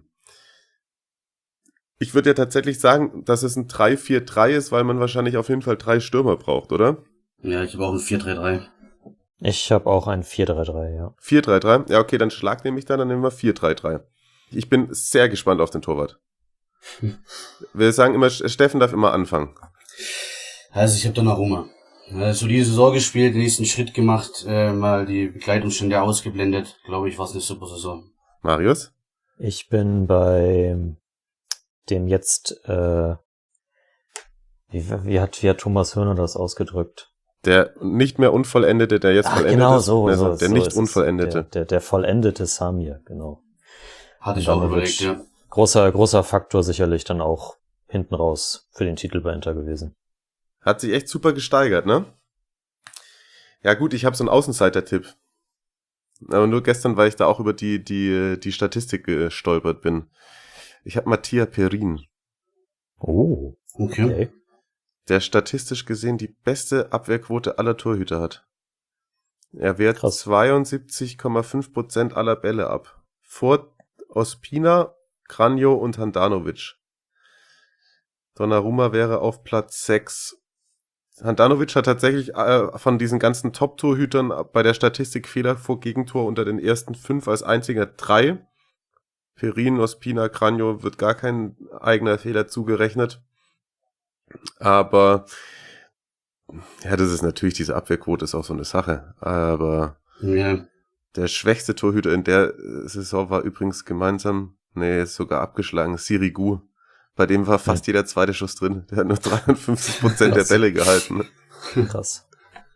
Ich würde ja tatsächlich sagen, dass es ein drei vier drei ist, weil man wahrscheinlich auf jeden Fall drei Stürmer braucht, oder? Ja, ich habe auch ein vier drei drei. Ich habe auch ein vier drei drei, ja. vier drei drei? Ja, okay, dann schlag nämlich da, dann nehmen wir vier drei drei. Ich bin sehr gespannt auf den Torwart. Wir sagen immer, Steffen darf immer anfangen. Also ich habe Donnarumma. Also die Saison gespielt, den nächsten Schritt gemacht, äh, mal die Begleitumstände ausgeblendet. Glaube ich, war es eine super Saison. Marius? Ich bin bei dem jetzt, äh, wie, wie, hat, wie hat Thomas Hörner das ausgedrückt? Der nicht mehr Unvollendete, der jetzt Ach, vollendet genau, ist. so, Also so, der so nicht ist es. Unvollendete. Der, der, der vollendete Samir, genau. Hatte ich Und auch dann überlegt, wird ja. Großer, großer Faktor sicherlich dann auch hinten raus für den Titel bei Inter gewesen. Hat sich echt super gesteigert, ne? Ja gut, ich habe so einen Außenseiter-Tipp. Aber nur gestern, weil ich da auch über die, die, die Statistik gestolpert bin. Ich habe Mattia Perin, Oh, Okay. okay. der statistisch gesehen die beste Abwehrquote aller Torhüter hat. Er wehrt Krass. zweiundsiebzig Komma fünf Prozent aller Bälle ab. Vor Ospina, Kranjo und Handanovic. Donnarumma wäre auf Platz sechs. Handanovic hat tatsächlich äh, von diesen ganzen Top-Torhütern bei der Statistik Fehler vor Gegentor unter den ersten fünf als einziger drei. Perin, Ospina, Cranio wird gar kein eigener Fehler zugerechnet. Aber ja, das ist natürlich, diese Abwehrquote ist auch so eine Sache. Aber Ja. der schwächste Torhüter in der Saison war übrigens gemeinsam, nee, ist sogar abgeschlagen, Sirigu. Bei dem war fast jeder zweite Schuss drin. Der hat nur dreiundfünfzig Prozent der Bälle gehalten. Krass.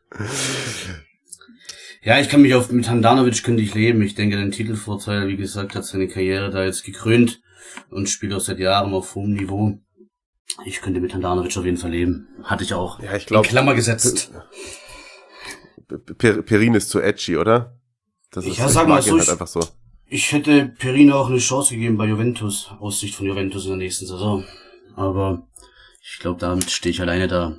Ja, ich kann mich auf, mit Handanovic könnte ich leben. Ich denke, den Titelvorteil, wie gesagt, hat seine Karriere da jetzt gekrönt und spielt auch seit Jahren auf hohem Niveau. Ich könnte mit Handanovic auf jeden Fall leben. Hatte ich auch. Ja, ich glaube. In Klammer gesetzt. Per- Perin ist zu edgy, oder? Das ist, Ja, ich sag mal mag ihn so, halt ich- einfach so. Ich hätte Perin auch eine Chance gegeben bei Juventus, aus Sicht von Juventus in der nächsten Saison. Aber ich glaube, damit stehe ich alleine da.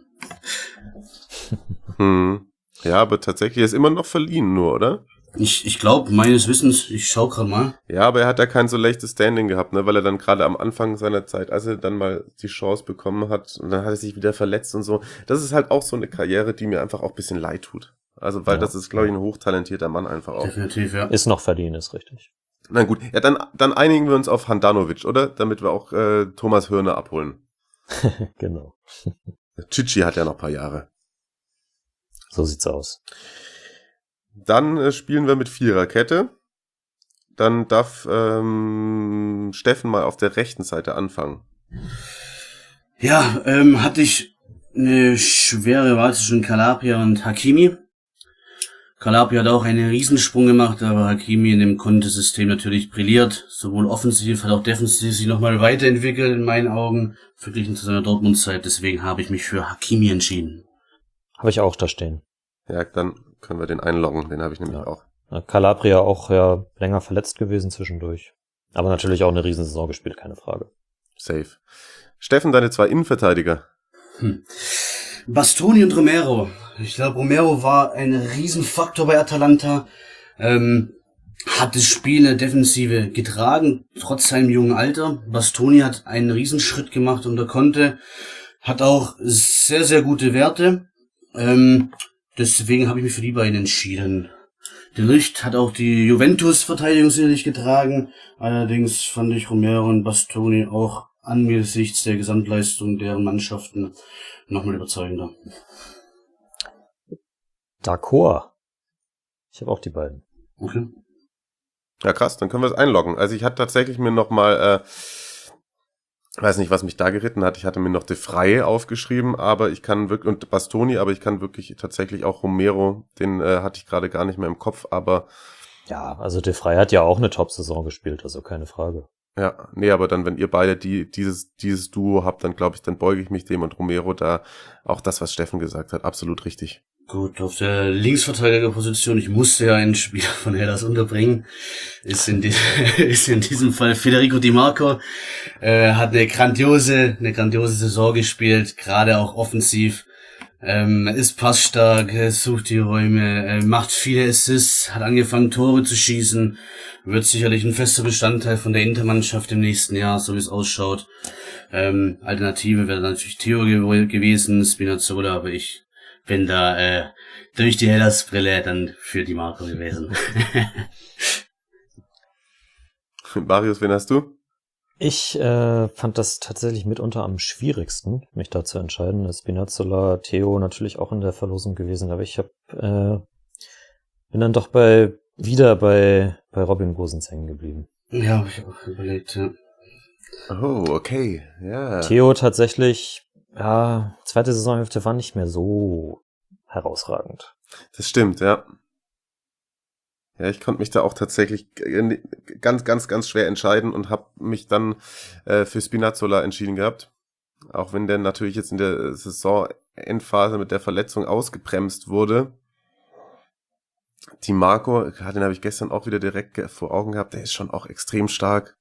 Hm. Ja, aber tatsächlich er ist immer noch verliehen nur, oder? Ich, ich glaube, meines Wissens, ich schau gerade mal. Ja, aber er hat ja kein so leichtes Standing gehabt, ne, weil er dann gerade am Anfang seiner Zeit, als er dann mal die Chance bekommen hat, und dann hat er sich wieder verletzt und so. Das ist halt auch so eine Karriere, die mir einfach auch ein bisschen leid tut. Also, weil Ja. das ist, glaube ich, ein hochtalentierter Mann einfach auch. Definitiv, ja. Ist noch verdient, ist richtig. Na gut, ja, dann, dann einigen wir uns auf Handanovic, oder? Damit wir auch äh, Thomas Hörner abholen. Genau. Chichi hat ja noch ein paar Jahre. So sieht's aus. Dann äh, spielen wir mit Viererkette. Dann darf ähm, Steffen mal auf der rechten Seite anfangen. Ja, ähm, hatte ich eine schwere Wahl zwischen Calabria und Hakimi. Calabria hat auch einen Riesensprung gemacht, aber Hakimi in dem Conte-System natürlich brilliert. Sowohl offensiv, als auch defensiv sich nochmal weiterentwickelt, in meinen Augen, verglichen zu seiner Dortmund-Zeit. Deswegen habe ich mich für Hakimi entschieden. Habe ich auch da stehen. Ja, dann können wir den einloggen. Den habe ich nämlich Ja. auch. Ja, Calabria auch ja länger verletzt gewesen zwischendurch. Aber natürlich auch eine Riesensaison gespielt, keine Frage. Safe. Steffen, deine zwei Innenverteidiger. Hm. Bastoni und Romero. Ich glaube, Romero war ein Riesenfaktor bei Atalanta. Ähm, hat das Spiel in der Defensive getragen, trotz seinem jungen Alter. Bastoni hat einen Riesenschritt gemacht unter Conte. Hat auch sehr, sehr gute Werte. Ähm, deswegen habe ich mich für die beiden entschieden. De Ligt hat auch die Juventus-Verteidigung sicherlich getragen. Allerdings fand ich Romero und Bastoni auch angesichts der Gesamtleistung deren Mannschaften nochmal überzeugender. D'accord. Ich habe auch die beiden. Okay. Ja, krass, dann können wir es einloggen. Also ich hatte tatsächlich mir noch mal, äh, weiß nicht, was mich da geritten hat. Ich hatte mir noch De Vrij aufgeschrieben, aber ich kann wirklich, und Bastoni, aber ich kann wirklich tatsächlich auch Romero, den äh, hatte ich gerade gar nicht mehr im Kopf, aber Ja, also De Vrij hat ja auch eine Top-Saison gespielt, also keine Frage. ja, nee, aber dann, wenn ihr beide die dieses dieses Duo habt, dann glaube ich, dann beuge ich mich dem, und Romero da auch das, was Steffen gesagt hat, absolut richtig. Gut, auf der Linksverteidigerposition, ich musste ja einen Spieler von Hellas unterbringen, ist in, die, ist in diesem Fall Federico Di Marco, äh, hat eine grandiose, eine grandiose Saison gespielt, gerade auch offensiv, ähm, ist passstark, äh, sucht die Räume, äh, macht viele Assists, hat angefangen Tore zu schießen, wird sicherlich ein fester Bestandteil von der Intermannschaft im nächsten Jahr, so wie es ausschaut. Ähm, Alternative wäre natürlich Theo ge- gewesen, Spinazzola, aber ich bin da äh, durch die Hellas-Brille dann für Di Marco gewesen. Marius, wen hast du? Ich äh, fand das tatsächlich mitunter am schwierigsten, mich da zu entscheiden. Spinazzola, Theo natürlich auch in der Verlosung gewesen, aber ich hab, äh, bin dann doch bei wieder bei bei Robin Gosens hängen geblieben. Ja, hab ich auch überlegt, ja. Oh, okay, ja. Theo tatsächlich, ja, zweite Saisonhälfte war nicht mehr so herausragend. Das stimmt, ja. Ja, ich konnte mich da auch tatsächlich ganz, ganz, ganz schwer entscheiden und habe mich dann äh, für Spinazzola entschieden gehabt. Auch wenn der natürlich jetzt in der Saisonendphase mit der Verletzung ausgebremst wurde. Di Marco, den habe ich gestern auch wieder direkt vor Augen gehabt, der ist schon auch extrem stark.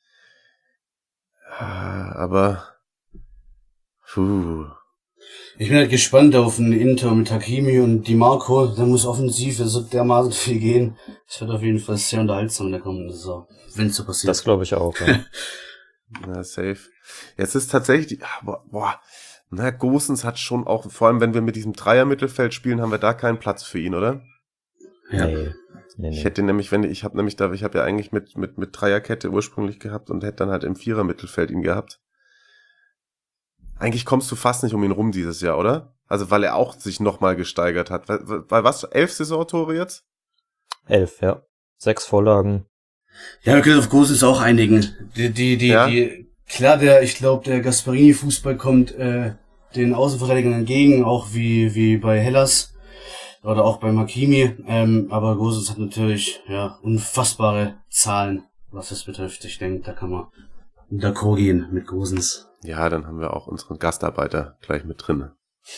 Aber puh. Ich bin halt gespannt auf einen Inter mit Hakimi und Di Marco. Da muss offensiv so dermaßen viel gehen. Es wird auf jeden Fall sehr unterhaltsam in der kommenden Saison, wenn es so passiert. Das glaube ich auch. Ja. Ja, safe. Jetzt ist tatsächlich, die, boah, boah, na, Gosens hat schon auch, vor allem wenn wir mit diesem Dreier-Mittelfeld spielen, haben wir da keinen Platz für ihn, oder? Ja. Nee, nee, Ich nee. hätte nämlich, wenn ich habe nämlich da, ich habe ja eigentlich mit mit mit Dreierkette ursprünglich gehabt und hätte dann halt im Vierer-Mittelfeld ihn gehabt. Eigentlich kommst du fast nicht um ihn rum dieses Jahr, oder? Also weil er auch sich nochmal gesteigert hat. Weil, weil was? Elf Saisontore jetzt? Elf, ja. Sechs Vorlagen. Ja, wir können uns auf Gosens auch einigen. Die, die, die, Ja? die, klar, der, ich glaube, der Gasparini-Fußball kommt äh, den Außenverteidigern entgegen, auch wie wie bei Hellas oder auch bei Hakimi. Ähm, aber Gosens hat natürlich ja unfassbare Zahlen, was das betrifft. Ich denke, da kann man d'accord gehen mit Gosens. Ja, dann haben wir auch unseren Gastarbeiter gleich mit drin.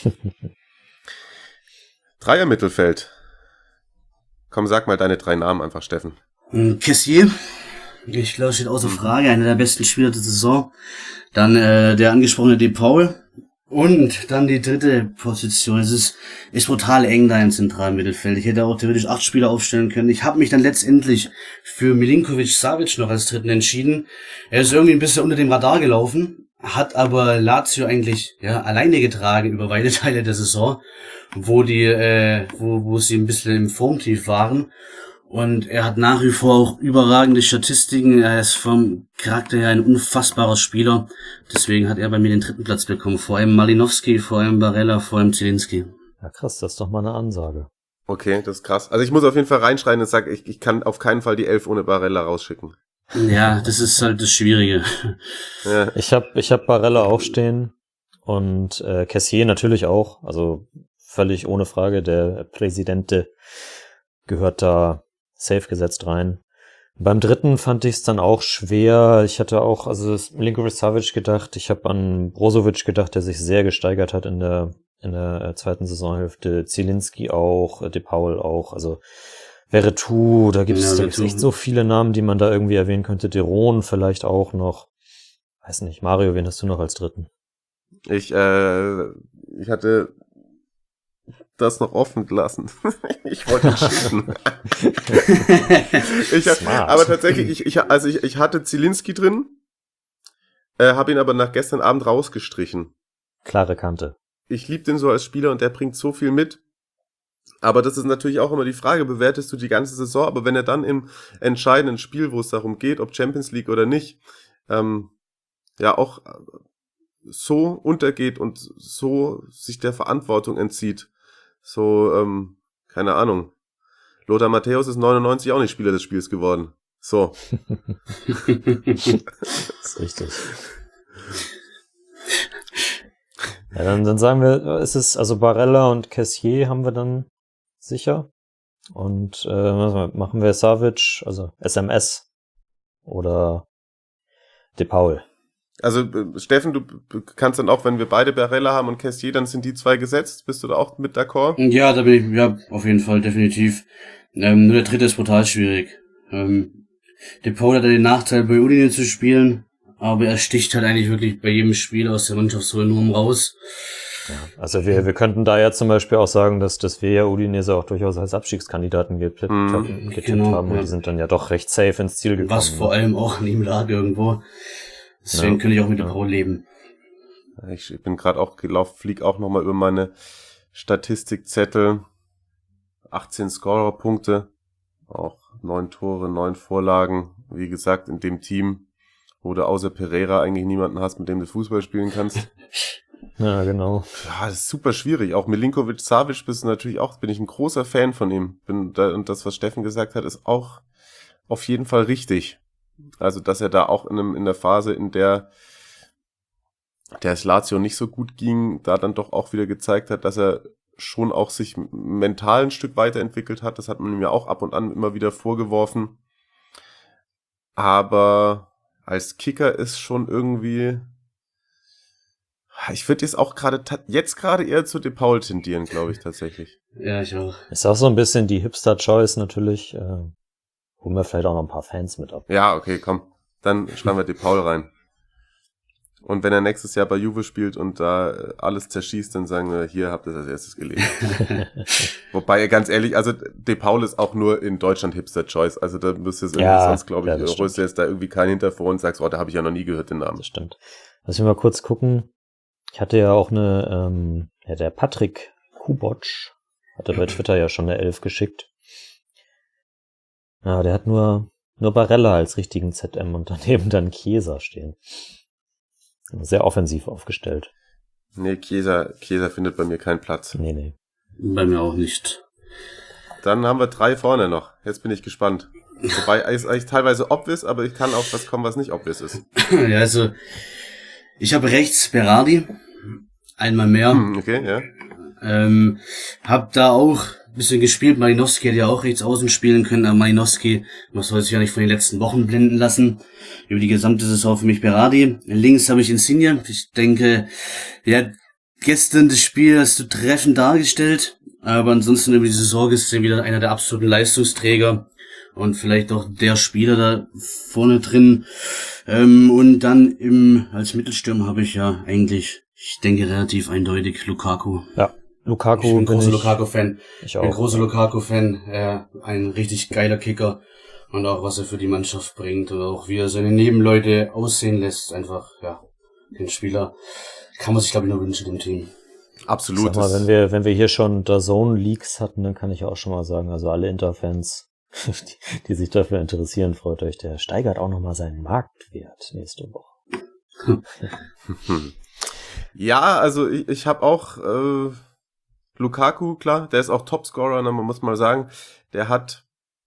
Dreier-Mittelfeld. Komm, sag mal deine drei Namen einfach, Steffen. Kessier, ich glaube, steht außer Frage, einer der besten Spieler der Saison. Dann äh, der angesprochene De Paul. Und dann die dritte Position. Es ist, ist brutal eng da im zentralen Mittelfeld. Ich hätte auch theoretisch acht Spieler aufstellen können. Ich habe mich dann letztendlich für Milinkovic-Savic noch als dritten entschieden. Er ist irgendwie ein bisschen unter dem Radar gelaufen, hat aber Lazio eigentlich ja alleine getragen über weite Teile der Saison, wo die, äh, wo, wo sie ein bisschen im Formtief waren. Und er hat nach wie vor auch überragende Statistiken. Er ist vom Charakter her ein unfassbarer Spieler. Deswegen hat er bei mir den dritten Platz bekommen. Vor allem Malinowski, vor allem Barella, vor allem Zielinski. Ja, krass, das ist doch mal eine Ansage. Okay, das ist krass. Also ich muss auf jeden Fall reinschreien und sagen, ich, ich kann auf keinen Fall die Elf ohne Barella rausschicken. Ja, das ist halt das Schwierige. Ja. Ich hab, ich hab Barella auch stehen und äh, Kessier natürlich auch. Also völlig ohne Frage. Der Präsidente gehört da safe gesetzt rein. Beim dritten fand ich es dann auch schwer. Ich hatte auch, also Milinkovic-Savic gedacht. Ich habe an Brozovic gedacht, der sich sehr gesteigert hat in der in der zweiten Saisonhälfte. Zielinski auch, De Paul auch. Also Veretout, da gibt es Ja, da gibt's Veretout. echt so viele Namen, die man da irgendwie erwähnen könnte. Deron vielleicht auch noch. Weiß nicht, Mario, wen hast du noch als dritten? Ich, äh, ich hatte das noch offen gelassen. Ich wollte schicken. ich hab, Smart. aber tatsächlich, ich, ich, also ich, ich hatte Zielinski drin, äh, habe ihn aber nach gestern Abend rausgestrichen. Klare Kante. Ich liebe den so als Spieler und der bringt so viel mit. Aber das ist natürlich auch immer die Frage, bewertest du die ganze Saison, aber wenn er dann im entscheidenden Spiel, wo es darum geht, ob Champions League oder nicht, ähm, ja auch so untergeht und so sich der Verantwortung entzieht, so, ähm, keine Ahnung. Lothar Matthäus ist neunundneunzig auch nicht Spieler des Spiels geworden. So. Das ist richtig. Ja, dann, dann sagen wir, es ist, also Barella und Kessier haben wir dann sicher. Und äh, was machen wir Savic, also S M S oder De Paul. Also, äh, Steffen, du b- kannst dann auch, wenn wir beide Barella haben und Kessier, dann sind die zwei gesetzt. Bist du da auch mit d'accord? Ja, da bin ich, ja, auf jeden Fall, definitiv. Ähm, nur der dritte ist brutal schwierig. Ähm, De Paul hat ja den Nachteil, bei Udine zu spielen, aber er sticht halt eigentlich wirklich bei jedem Spiel aus der Mannschaftsrolle nur raus. Also wir, wir könnten da ja zum Beispiel auch sagen, dass, dass wir ja Udinese auch durchaus als Abstiegskandidaten getippt, Mhm. getippt Genau, haben und ja. die sind dann ja doch recht safe ins Ziel gekommen. Was vor allem auch an ihm lag irgendwo. Deswegen Ja, könnte ich auch mit De ja. Paul leben. Ich bin gerade auch gelaufen, flieg auch nochmal über meine Statistikzettel. achtzehn Scorerpunkte, auch neun Tore, neun Vorlagen. Wie gesagt, in dem Team, wo du außer Pereira eigentlich niemanden hast, mit dem du Fußball spielen kannst. Ja, genau. Ja, das ist super schwierig. Auch Milinkovic-Savic bist du natürlich auch, bin ich ein großer Fan von ihm. Bin da, und das, was Steffen gesagt hat, ist auch auf jeden Fall richtig. Also, dass er da auch in, einem, in der Phase, in der der es Lazio nicht so gut ging, da dann doch auch wieder gezeigt hat, dass er schon auch sich mental ein Stück weiterentwickelt hat. Das hat man ihm ja auch ab und an immer wieder vorgeworfen. Aber als Kicker ist schon irgendwie, ich würde jetzt auch gerade, jetzt gerade eher zu De Paul tendieren, glaube ich tatsächlich. Ja, ich auch. Ist auch so ein bisschen die Hipster-Choice natürlich. Äh, holen wir vielleicht auch noch ein paar Fans mit ab. Ja, okay, komm. Dann schreiben wir De Paul rein. Und wenn er nächstes Jahr bei Juve spielt und da alles zerschießt, dann sagen wir, hier habt ihr das als erstes gelesen. Wobei, ganz ehrlich, also De Paul ist auch nur in Deutschland Hipster-Choice. Also da müsstest du Ja, sonst, glaube ich, ja, das rührst du jetzt da irgendwie keinen hinter vor und sagst, oh, da habe ich ja noch nie gehört den Namen. Das stimmt. Lass mich mal kurz gucken. Ich hatte ja auch eine, ähm, ja, der Patrick Kuboc hatte bei Twitter ja schon eine Elf geschickt. Ja, der hat nur, nur Barella als richtigen Z M und daneben dann Chiesa stehen. Sehr offensiv aufgestellt. Nee, Chiesa, Chiesa findet bei mir keinen Platz. Nee, nee. Bei mir auch nicht. Dann haben wir drei vorne noch. Jetzt bin ich gespannt. Wobei es eigentlich teilweise obvious, aber ich kann auch was kommen, was nicht obvious ist. Ja, also, ich habe rechts Berardi. Einmal mehr. Hm, okay, ja. Ähm, hab da auch ein bisschen gespielt. Malinowski hätte ja auch rechts außen spielen können, aber Malinowski, man soll sich ja nicht von den letzten Wochen blenden lassen. Über die gesamte Saison für mich Berardi. Links habe ich Insigne. Ich denke, ja, gestern das Spiel hast du treffend dargestellt, aber ansonsten über die Saison ist er wieder einer der absoluten Leistungsträger und vielleicht auch der Spieler da vorne drin. Ähm, und dann im als Mittelstürmer habe ich ja eigentlich, ich denke relativ eindeutig, Lukaku. Ja, Lukaku. Ich bin ein bin großer ich, Lukaku-Fan. Ich Ich bin ein auch. großer Lukaku-Fan. Er ein richtig geiler Kicker. Und auch was er für die Mannschaft bringt. Und auch wie er seine Nebenleute aussehen lässt. Einfach, ja, den Spieler kann man sich, glaube ich, nur wünschen im Team. Absolut. Sag mal, wenn wir, wenn wir hier schon D A Z N-Leaks hatten, dann kann ich auch schon mal sagen, also alle Inter-Fans, die, die sich dafür interessieren, freut euch, der steigert auch nochmal seinen Marktwert nächste Woche. Ja, also ich, ich habe auch äh, Lukaku, klar, der ist auch Topscorer, ne, man muss mal sagen, der hat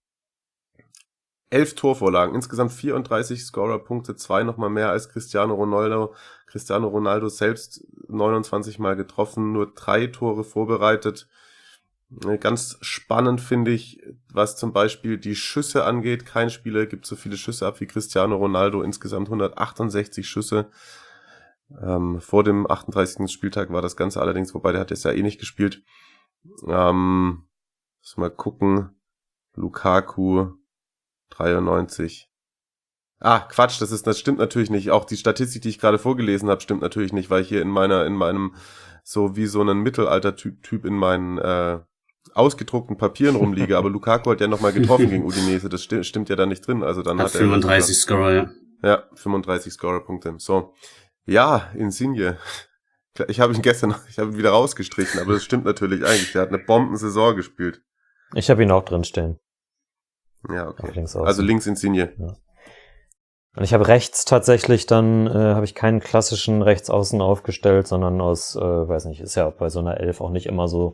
elf Torvorlagen, insgesamt vierunddreißig Scorerpunkte, zwei nochmal mehr als Cristiano Ronaldo. Cristiano Ronaldo selbst neunundzwanzig Mal getroffen, nur drei Tore vorbereitet. Ganz spannend finde ich, was zum Beispiel die Schüsse angeht. Kein Spieler gibt so viele Schüsse ab wie Cristiano Ronaldo, insgesamt hundertachtundsechzig Schüsse. Ähm, vor dem achtunddreißigsten Spieltag war das Ganze allerdings, wobei der hat jetzt ja eh nicht gespielt. Ähm, muss mal gucken. Lukaku dreiundneunzig. Ah, Quatsch, das ist, das stimmt natürlich nicht. Auch die Statistik, die ich gerade vorgelesen habe, stimmt natürlich nicht, weil ich hier in meiner, in meinem, so wie so einen Mittelalter-Typ Typ in meinen äh, ausgedruckten Papieren rumliege. Aber Lukaku hat ja nochmal getroffen gegen Udinese. Das sti- stimmt ja da nicht drin. Also dann Hat hat er fünfunddreißig Scorer, ja. ja, fünfunddreißig Scorerpunkte. So. Ja, Insigne. Ich habe ihn gestern, ich habe ihn wieder rausgestrichen, aber das stimmt natürlich eigentlich. Der hat eine Bombensaison gespielt. Ich habe ihn auch drin stehen. Ja, okay. Auf links außen. Also links Insigne. Ja. Und ich habe rechts tatsächlich dann, äh, habe ich keinen klassischen Rechtsaußen aufgestellt, sondern aus, äh, weiß nicht, ist ja bei so einer Elf auch nicht immer so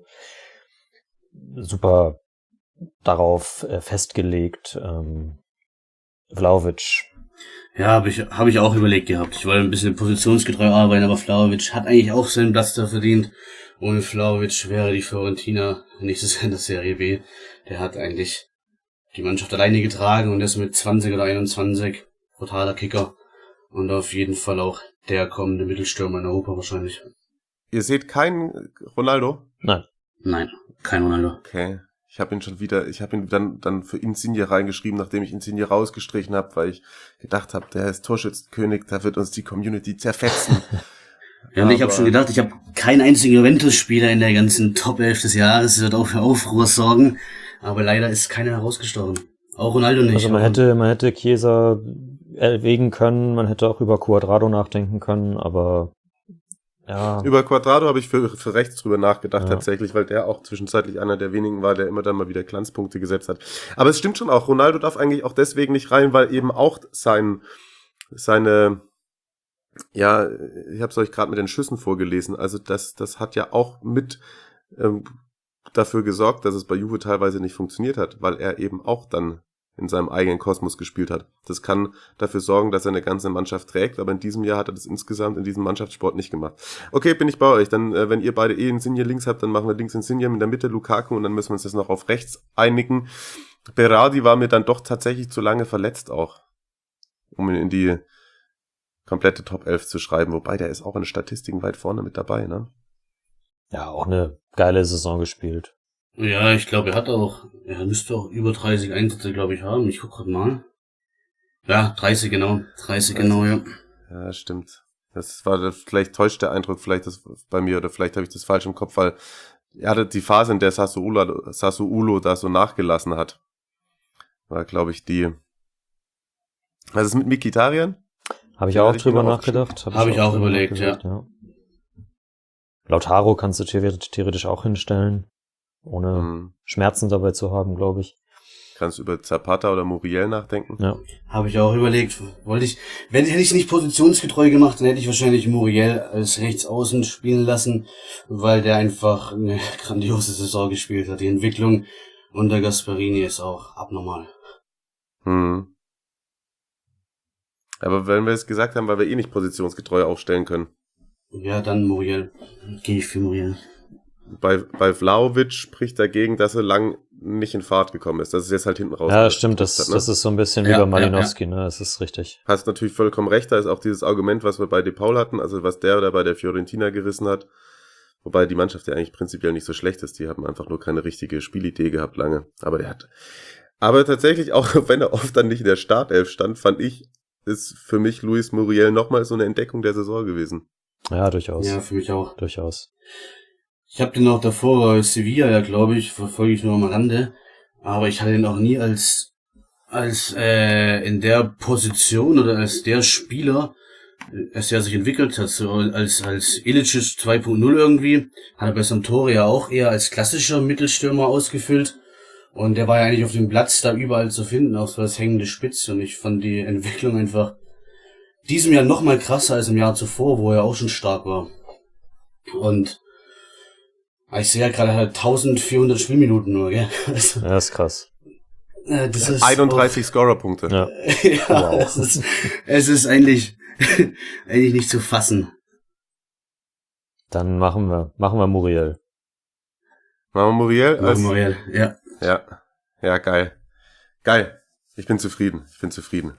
super darauf äh, festgelegt. Ähm, Vlahovic. Ja, habe ich, hab ich auch überlegt gehabt. Ich wollte ein bisschen positionsgetreu arbeiten, aber Vlahovic hat eigentlich auch seinen Platz da verdient. Ohne Vlahovic wäre die Fiorentina nächstes Jahr in der Serie B. Der hat eigentlich die Mannschaft alleine getragen und ist mit zwanzig oder einundzwanzig brutaler Kicker. Und auf jeden Fall auch der kommende Mittelstürmer in Europa wahrscheinlich. Ihr seht keinen Ronaldo? Nein. Nein, kein Ronaldo. Okay. Ich habe ihn schon wieder, ich habe ihn dann dann für Insigne reingeschrieben, nachdem ich Insigne rausgestrichen habe, weil ich gedacht habe, der ist Torschützenkönig, da wird uns die Community zerfetzen. Ja, und ich habe Aber- schon gedacht, ich habe keinen einzigen Juventus-Spieler in der ganzen Top elf des Jahres. Das wird auch für Aufruhr sorgen. Aber leider ist keiner herausgestochen. Auch Ronaldo nicht. Also man hätte, man hätte Chiesa erwägen können, man hätte auch über Cuadrado nachdenken können, aber ja. Über Quadrado habe ich für, für rechts drüber nachgedacht, Ja. tatsächlich, weil der auch zwischenzeitlich einer der wenigen war, der immer dann mal wieder Glanzpunkte gesetzt hat. Aber es stimmt schon auch, Ronaldo darf eigentlich auch deswegen nicht rein, weil eben auch sein, seine, ja, ich habe es euch gerade mit den Schüssen vorgelesen, also das, das hat ja auch mit ähm, dafür gesorgt, dass es bei Juve teilweise nicht funktioniert hat, weil er eben auch dann in seinem eigenen Kosmos gespielt hat. Das kann dafür sorgen, dass er eine ganze Mannschaft trägt, aber in diesem Jahr hat er das insgesamt in diesem Mannschaftssport nicht gemacht. Okay, bin ich bei euch. Dann, äh, wenn ihr beide eh Insigne links habt, dann machen wir links Insigne, in der Mitte Lukaku und dann müssen wir uns jetzt noch auf rechts einigen. Berardi war mir dann doch tatsächlich zu lange verletzt auch, um ihn in die komplette Top elf zu schreiben, wobei der ist auch in den Statistiken weit vorne mit dabei, ne? Ja, auch eine geile Saison gespielt. Ja, ich glaube, er hat auch, er müsste auch über dreißig Einsätze, glaube ich, haben. Ich guck grad mal. Ja, dreißig genau. dreißig genau, ja. Ja, stimmt. Das war, vielleicht täuscht der Eindruck, vielleicht das bei mir, oder vielleicht habe ich das falsch im Kopf, weil er hatte die Phase, in der Sassuolo, Sassuolo da so nachgelassen hat. War, glaube ich, die. Was ist mit Mkhitaryan? Habe ich Ja, auch hatte ich drüber mir nachgedacht. Hab ich auch drüber überlegt, nachgedacht, ja. Lautaro kannst du theoretisch, theoretisch auch hinstellen, ohne Hm. Schmerzen dabei zu haben, glaube ich. Kannst du über Zapata oder Muriel nachdenken? Ja. Habe ich auch überlegt. Wollte ich, wenn hätte ich nicht positionsgetreu gemacht, dann hätte ich wahrscheinlich Muriel als Rechtsaußen spielen lassen, weil der einfach eine grandiose Saison gespielt hat. Die Entwicklung unter Gasperini ist auch abnormal. Hm. Aber wenn wir es gesagt haben, weil wir eh nicht positionsgetreu aufstellen können. Ja, dann Muriel. Gehe ich für Muriel. Bei, bei Vlahovic spricht dagegen, dass er lang nicht in Fahrt gekommen ist. Das ist jetzt halt hinten raus. Ja, stimmt, das, hat, ne? das ist so ein bisschen wie Ja, bei ja, Malinowski, ne, das ist richtig. Hast natürlich vollkommen recht, da ist auch dieses Argument, was wir bei De Paul hatten, also was der da bei der Fiorentina gerissen hat. Wobei die Mannschaft ja eigentlich prinzipiell nicht so schlecht ist, die haben einfach nur keine richtige Spielidee gehabt lange. Aber der hat. Aber tatsächlich, auch wenn er oft dann nicht in der Startelf stand, fand ich, ist für mich Luis Muriel nochmal so eine Entdeckung der Saison gewesen. Ja, durchaus. Ja, für mich auch. Durchaus. Ich habe den noch davor bei Sevilla, ja, glaube ich, verfolge ich nur am Rande. Aber ich hatte ihn auch nie als als äh, in der Position oder als der Spieler, als der sich entwickelt hat, so als als Ilicic zwei Punkt null irgendwie, hat er bei Sampdoria auch eher als klassischer Mittelstürmer ausgefüllt. Und der war ja eigentlich auf dem Platz da überall zu finden, auch so als hängende Spitze. Und ich fand die Entwicklung einfach diesem Jahr noch mal krasser als im Jahr zuvor, wo er auch schon stark war. Und ich sehe ja gerade halt eintausendvierhundert Spielminuten nur, gell? Also, Ja, ist krass. äh, das ist einunddreißig Scorerpunkte. Ja. Auch, ja, Wow. es ist, es ist eigentlich, eigentlich nicht zu fassen. Dann machen wir, machen wir Muriel. Machen wir Muriel als, Muriel, ja. ja, ja, geil. Geil. Ich bin zufrieden. Ich bin zufrieden.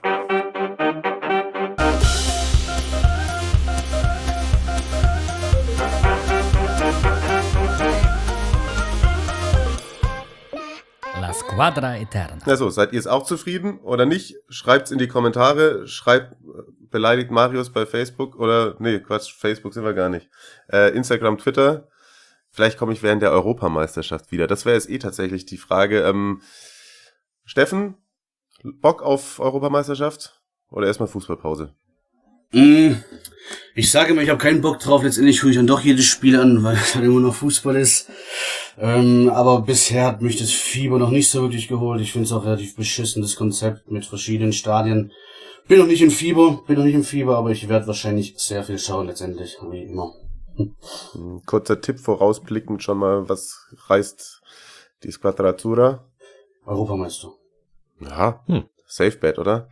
La Squadra Eterna. Also, seid ihr es auch zufrieden oder nicht? Schreibt's in die Kommentare. Schreibt, beleidigt Marius bei Facebook oder, nee, Quatsch, Facebook sind wir gar nicht. Äh, Instagram, Twitter. Vielleicht komme ich während der Europameisterschaft wieder. Das wäre jetzt eh tatsächlich die Frage. Ähm, Steffen, Bock auf Europameisterschaft oder erstmal Fußballpause? Mm, Ich sage immer, ich habe keinen Bock drauf. Letztendlich schaue ich dann doch jedes Spiel an, weil es dann immer noch Fußball ist. Ähm, aber bisher hat mich das Fieber noch nicht so wirklich geholt. Ich finde es auch relativ beschissen, das Konzept mit verschiedenen Stadien. Bin noch nicht im Fieber, bin noch nicht im Fieber, aber ich werde wahrscheinlich sehr viel schauen letztendlich, wie immer. Ein kurzer Tipp vorausblickend schon mal, was reißt die Squadra Azzurra? Europameister. Ja, Hm. Safe Bet, oder?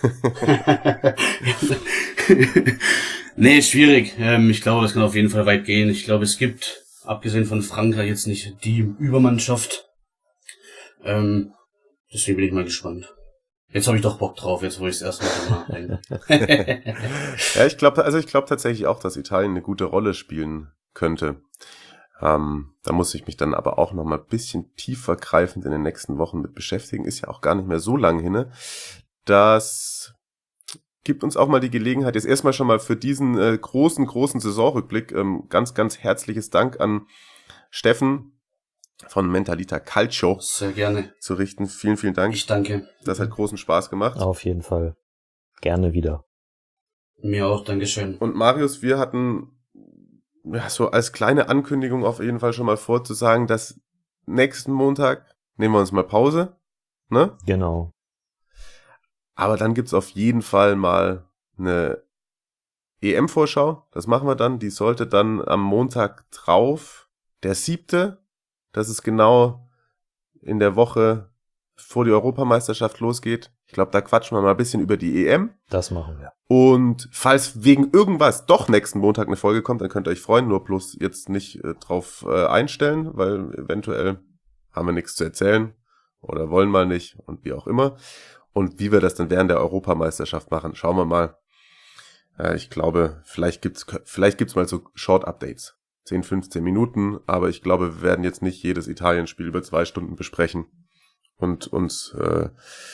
Nee, schwierig. Ähm, ich glaube, das kann auf jeden Fall weit gehen. Ich glaube, es gibt, abgesehen von Frankreich, jetzt nicht die Übermannschaft. Ähm, deswegen bin ich mal gespannt. Jetzt habe ich doch Bock drauf, jetzt wo ich es erst mal nachdenke. Ja, ich glaube, also ich glaube tatsächlich auch, dass Italien eine gute Rolle spielen könnte. Ähm, da muss ich mich dann aber auch noch mal ein bisschen tiefer greifend in den nächsten Wochen mit beschäftigen. Ist ja auch gar nicht mehr so lang hin. Das gibt uns auch mal die Gelegenheit, jetzt erstmal schon mal für diesen äh, großen, großen Saisonrückblick ähm, ganz, ganz herzliches Dank an Steffen von Mentalita Calcio Sehr gerne. zu richten. Vielen, vielen Dank. Ich danke. Das hat großen Spaß gemacht. Auf jeden Fall. Gerne wieder. Mir auch, Dankeschön. Und Marius, wir hatten ja so als kleine Ankündigung auf jeden Fall schon mal vorzusagen, dass nächsten Montag nehmen wir uns mal Pause, ne? Genau. Aber dann gibt's auf jeden Fall mal eine E M-Vorschau. Das machen wir dann. Die sollte dann am Montag drauf, der siebte. Das ist genau in der Woche, bevor die Europameisterschaft losgeht. Ich glaube, da quatschen wir mal ein bisschen über die E M. Das machen wir. Und falls wegen irgendwas doch nächsten Montag eine Folge kommt, dann könnt ihr euch freuen. Nur bloß jetzt nicht äh, drauf äh, einstellen, weil eventuell haben wir nichts zu erzählen oder wollen mal nicht und wie auch immer. Und wie wir das dann während der Europameisterschaft machen, schauen wir mal. Äh, ich glaube, vielleicht gibt's vielleicht gibt's mal so Short-Updates. zehn, fünfzehn Minuten. Aber ich glaube, wir werden jetzt nicht jedes Italien-Spiel über zwei Stunden besprechen und uns äh,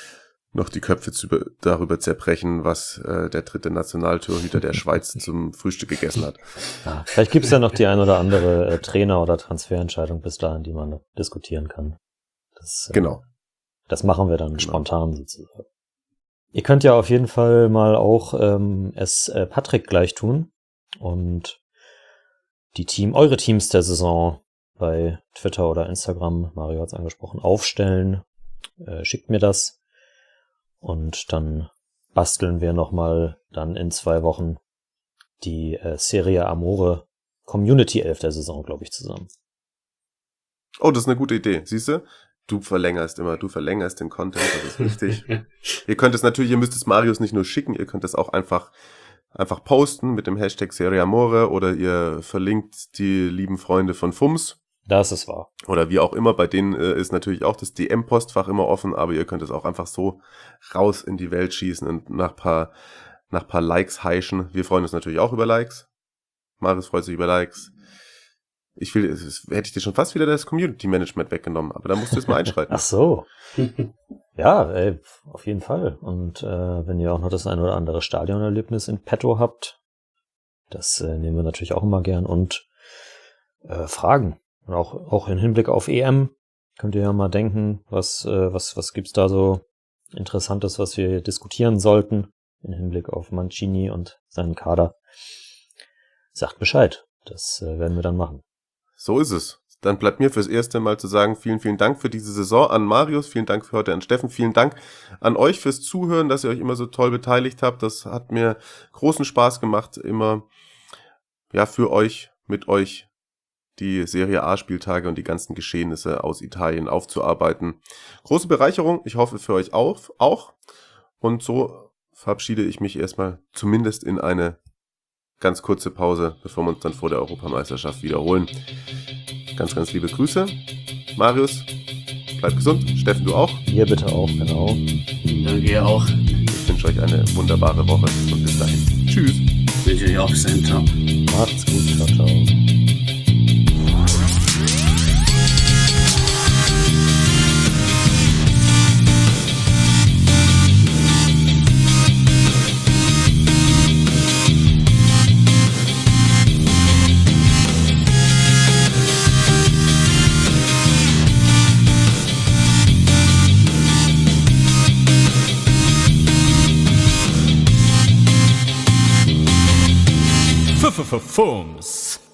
noch die Köpfe zu, darüber zerbrechen, was äh, der dritte Nationaltorhüter der Schweiz zum Frühstück gegessen hat. Ja, vielleicht gibt's ja noch die ein oder andere äh, Trainer- oder Transferentscheidung bis dahin, die man diskutieren kann. Das, äh, Genau. Das machen wir dann genau. Spontan sozusagen. Ihr könnt ja auf jeden Fall mal auch ähm, es äh, Patrick gleich tun und die Team, eure Teams der Saison bei Twitter oder Instagram, Mario hat's angesprochen, aufstellen. Äh, schickt mir das. Und dann basteln wir nochmal dann in zwei Wochen die äh, Serie Amore Community elf der Saison, glaube ich, zusammen. Oh, das ist eine gute Idee. Siehst du? Du verlängerst immer, du verlängerst den Content, das ist wichtig. Ihr könnt es natürlich, ihr müsst es Marius nicht nur schicken, ihr könnt es auch einfach einfach posten mit dem Hashtag Serie Amore oder ihr verlinkt die lieben Freunde von F U M S. Das ist wahr. Oder wie auch immer, bei denen äh, ist natürlich auch das D M-Postfach immer offen, aber ihr könnt es auch einfach so raus in die Welt schießen und nach paar, nach paar Likes heischen. Wir freuen uns natürlich auch über Likes. Marius freut sich über Likes. Ich will, es, hätte ich dir schon fast wieder das Community-Management weggenommen, aber da musst du jetzt mal einschreiten. Ach so. Ja, ey, auf jeden Fall. Und äh, wenn ihr auch noch das ein oder andere Stadionerlebnis in petto habt, das äh, nehmen wir natürlich auch immer gern. Und äh, Fragen. Und auch, auch im Hinblick auf E M könnt ihr ja mal denken, was, äh, was, was gibt's da so Interessantes, was wir diskutieren sollten im Hinblick auf Mancini und seinen Kader. Sagt Bescheid. Das äh, werden wir dann machen. So ist es. Dann bleibt mir fürs erste Mal zu sagen, vielen, vielen Dank für diese Saison an Marius, vielen Dank für heute an Steffen, vielen Dank an euch fürs Zuhören, dass ihr euch immer so toll beteiligt habt. Das hat mir großen Spaß gemacht, immer ja für euch, mit euch die Serie A-Spieltage und die ganzen Geschehnisse aus Italien aufzuarbeiten. Große Bereicherung, ich hoffe für euch auch. auch. Und so verabschiede ich mich erstmal zumindest in eine ganz kurze Pause, bevor wir uns dann vor der Europameisterschaft wiederholen. Ganz, ganz liebe Grüße. Marius, bleib gesund. Steffen, du auch? Ihr bitte auch, genau. Danke, ihr auch. Ich wünsche euch eine wunderbare Woche und bis dahin. Tschüss. Ich wünsche euch auch bis dahin. Ciao. Macht's gut. Ciao, ciao. F F F F U M S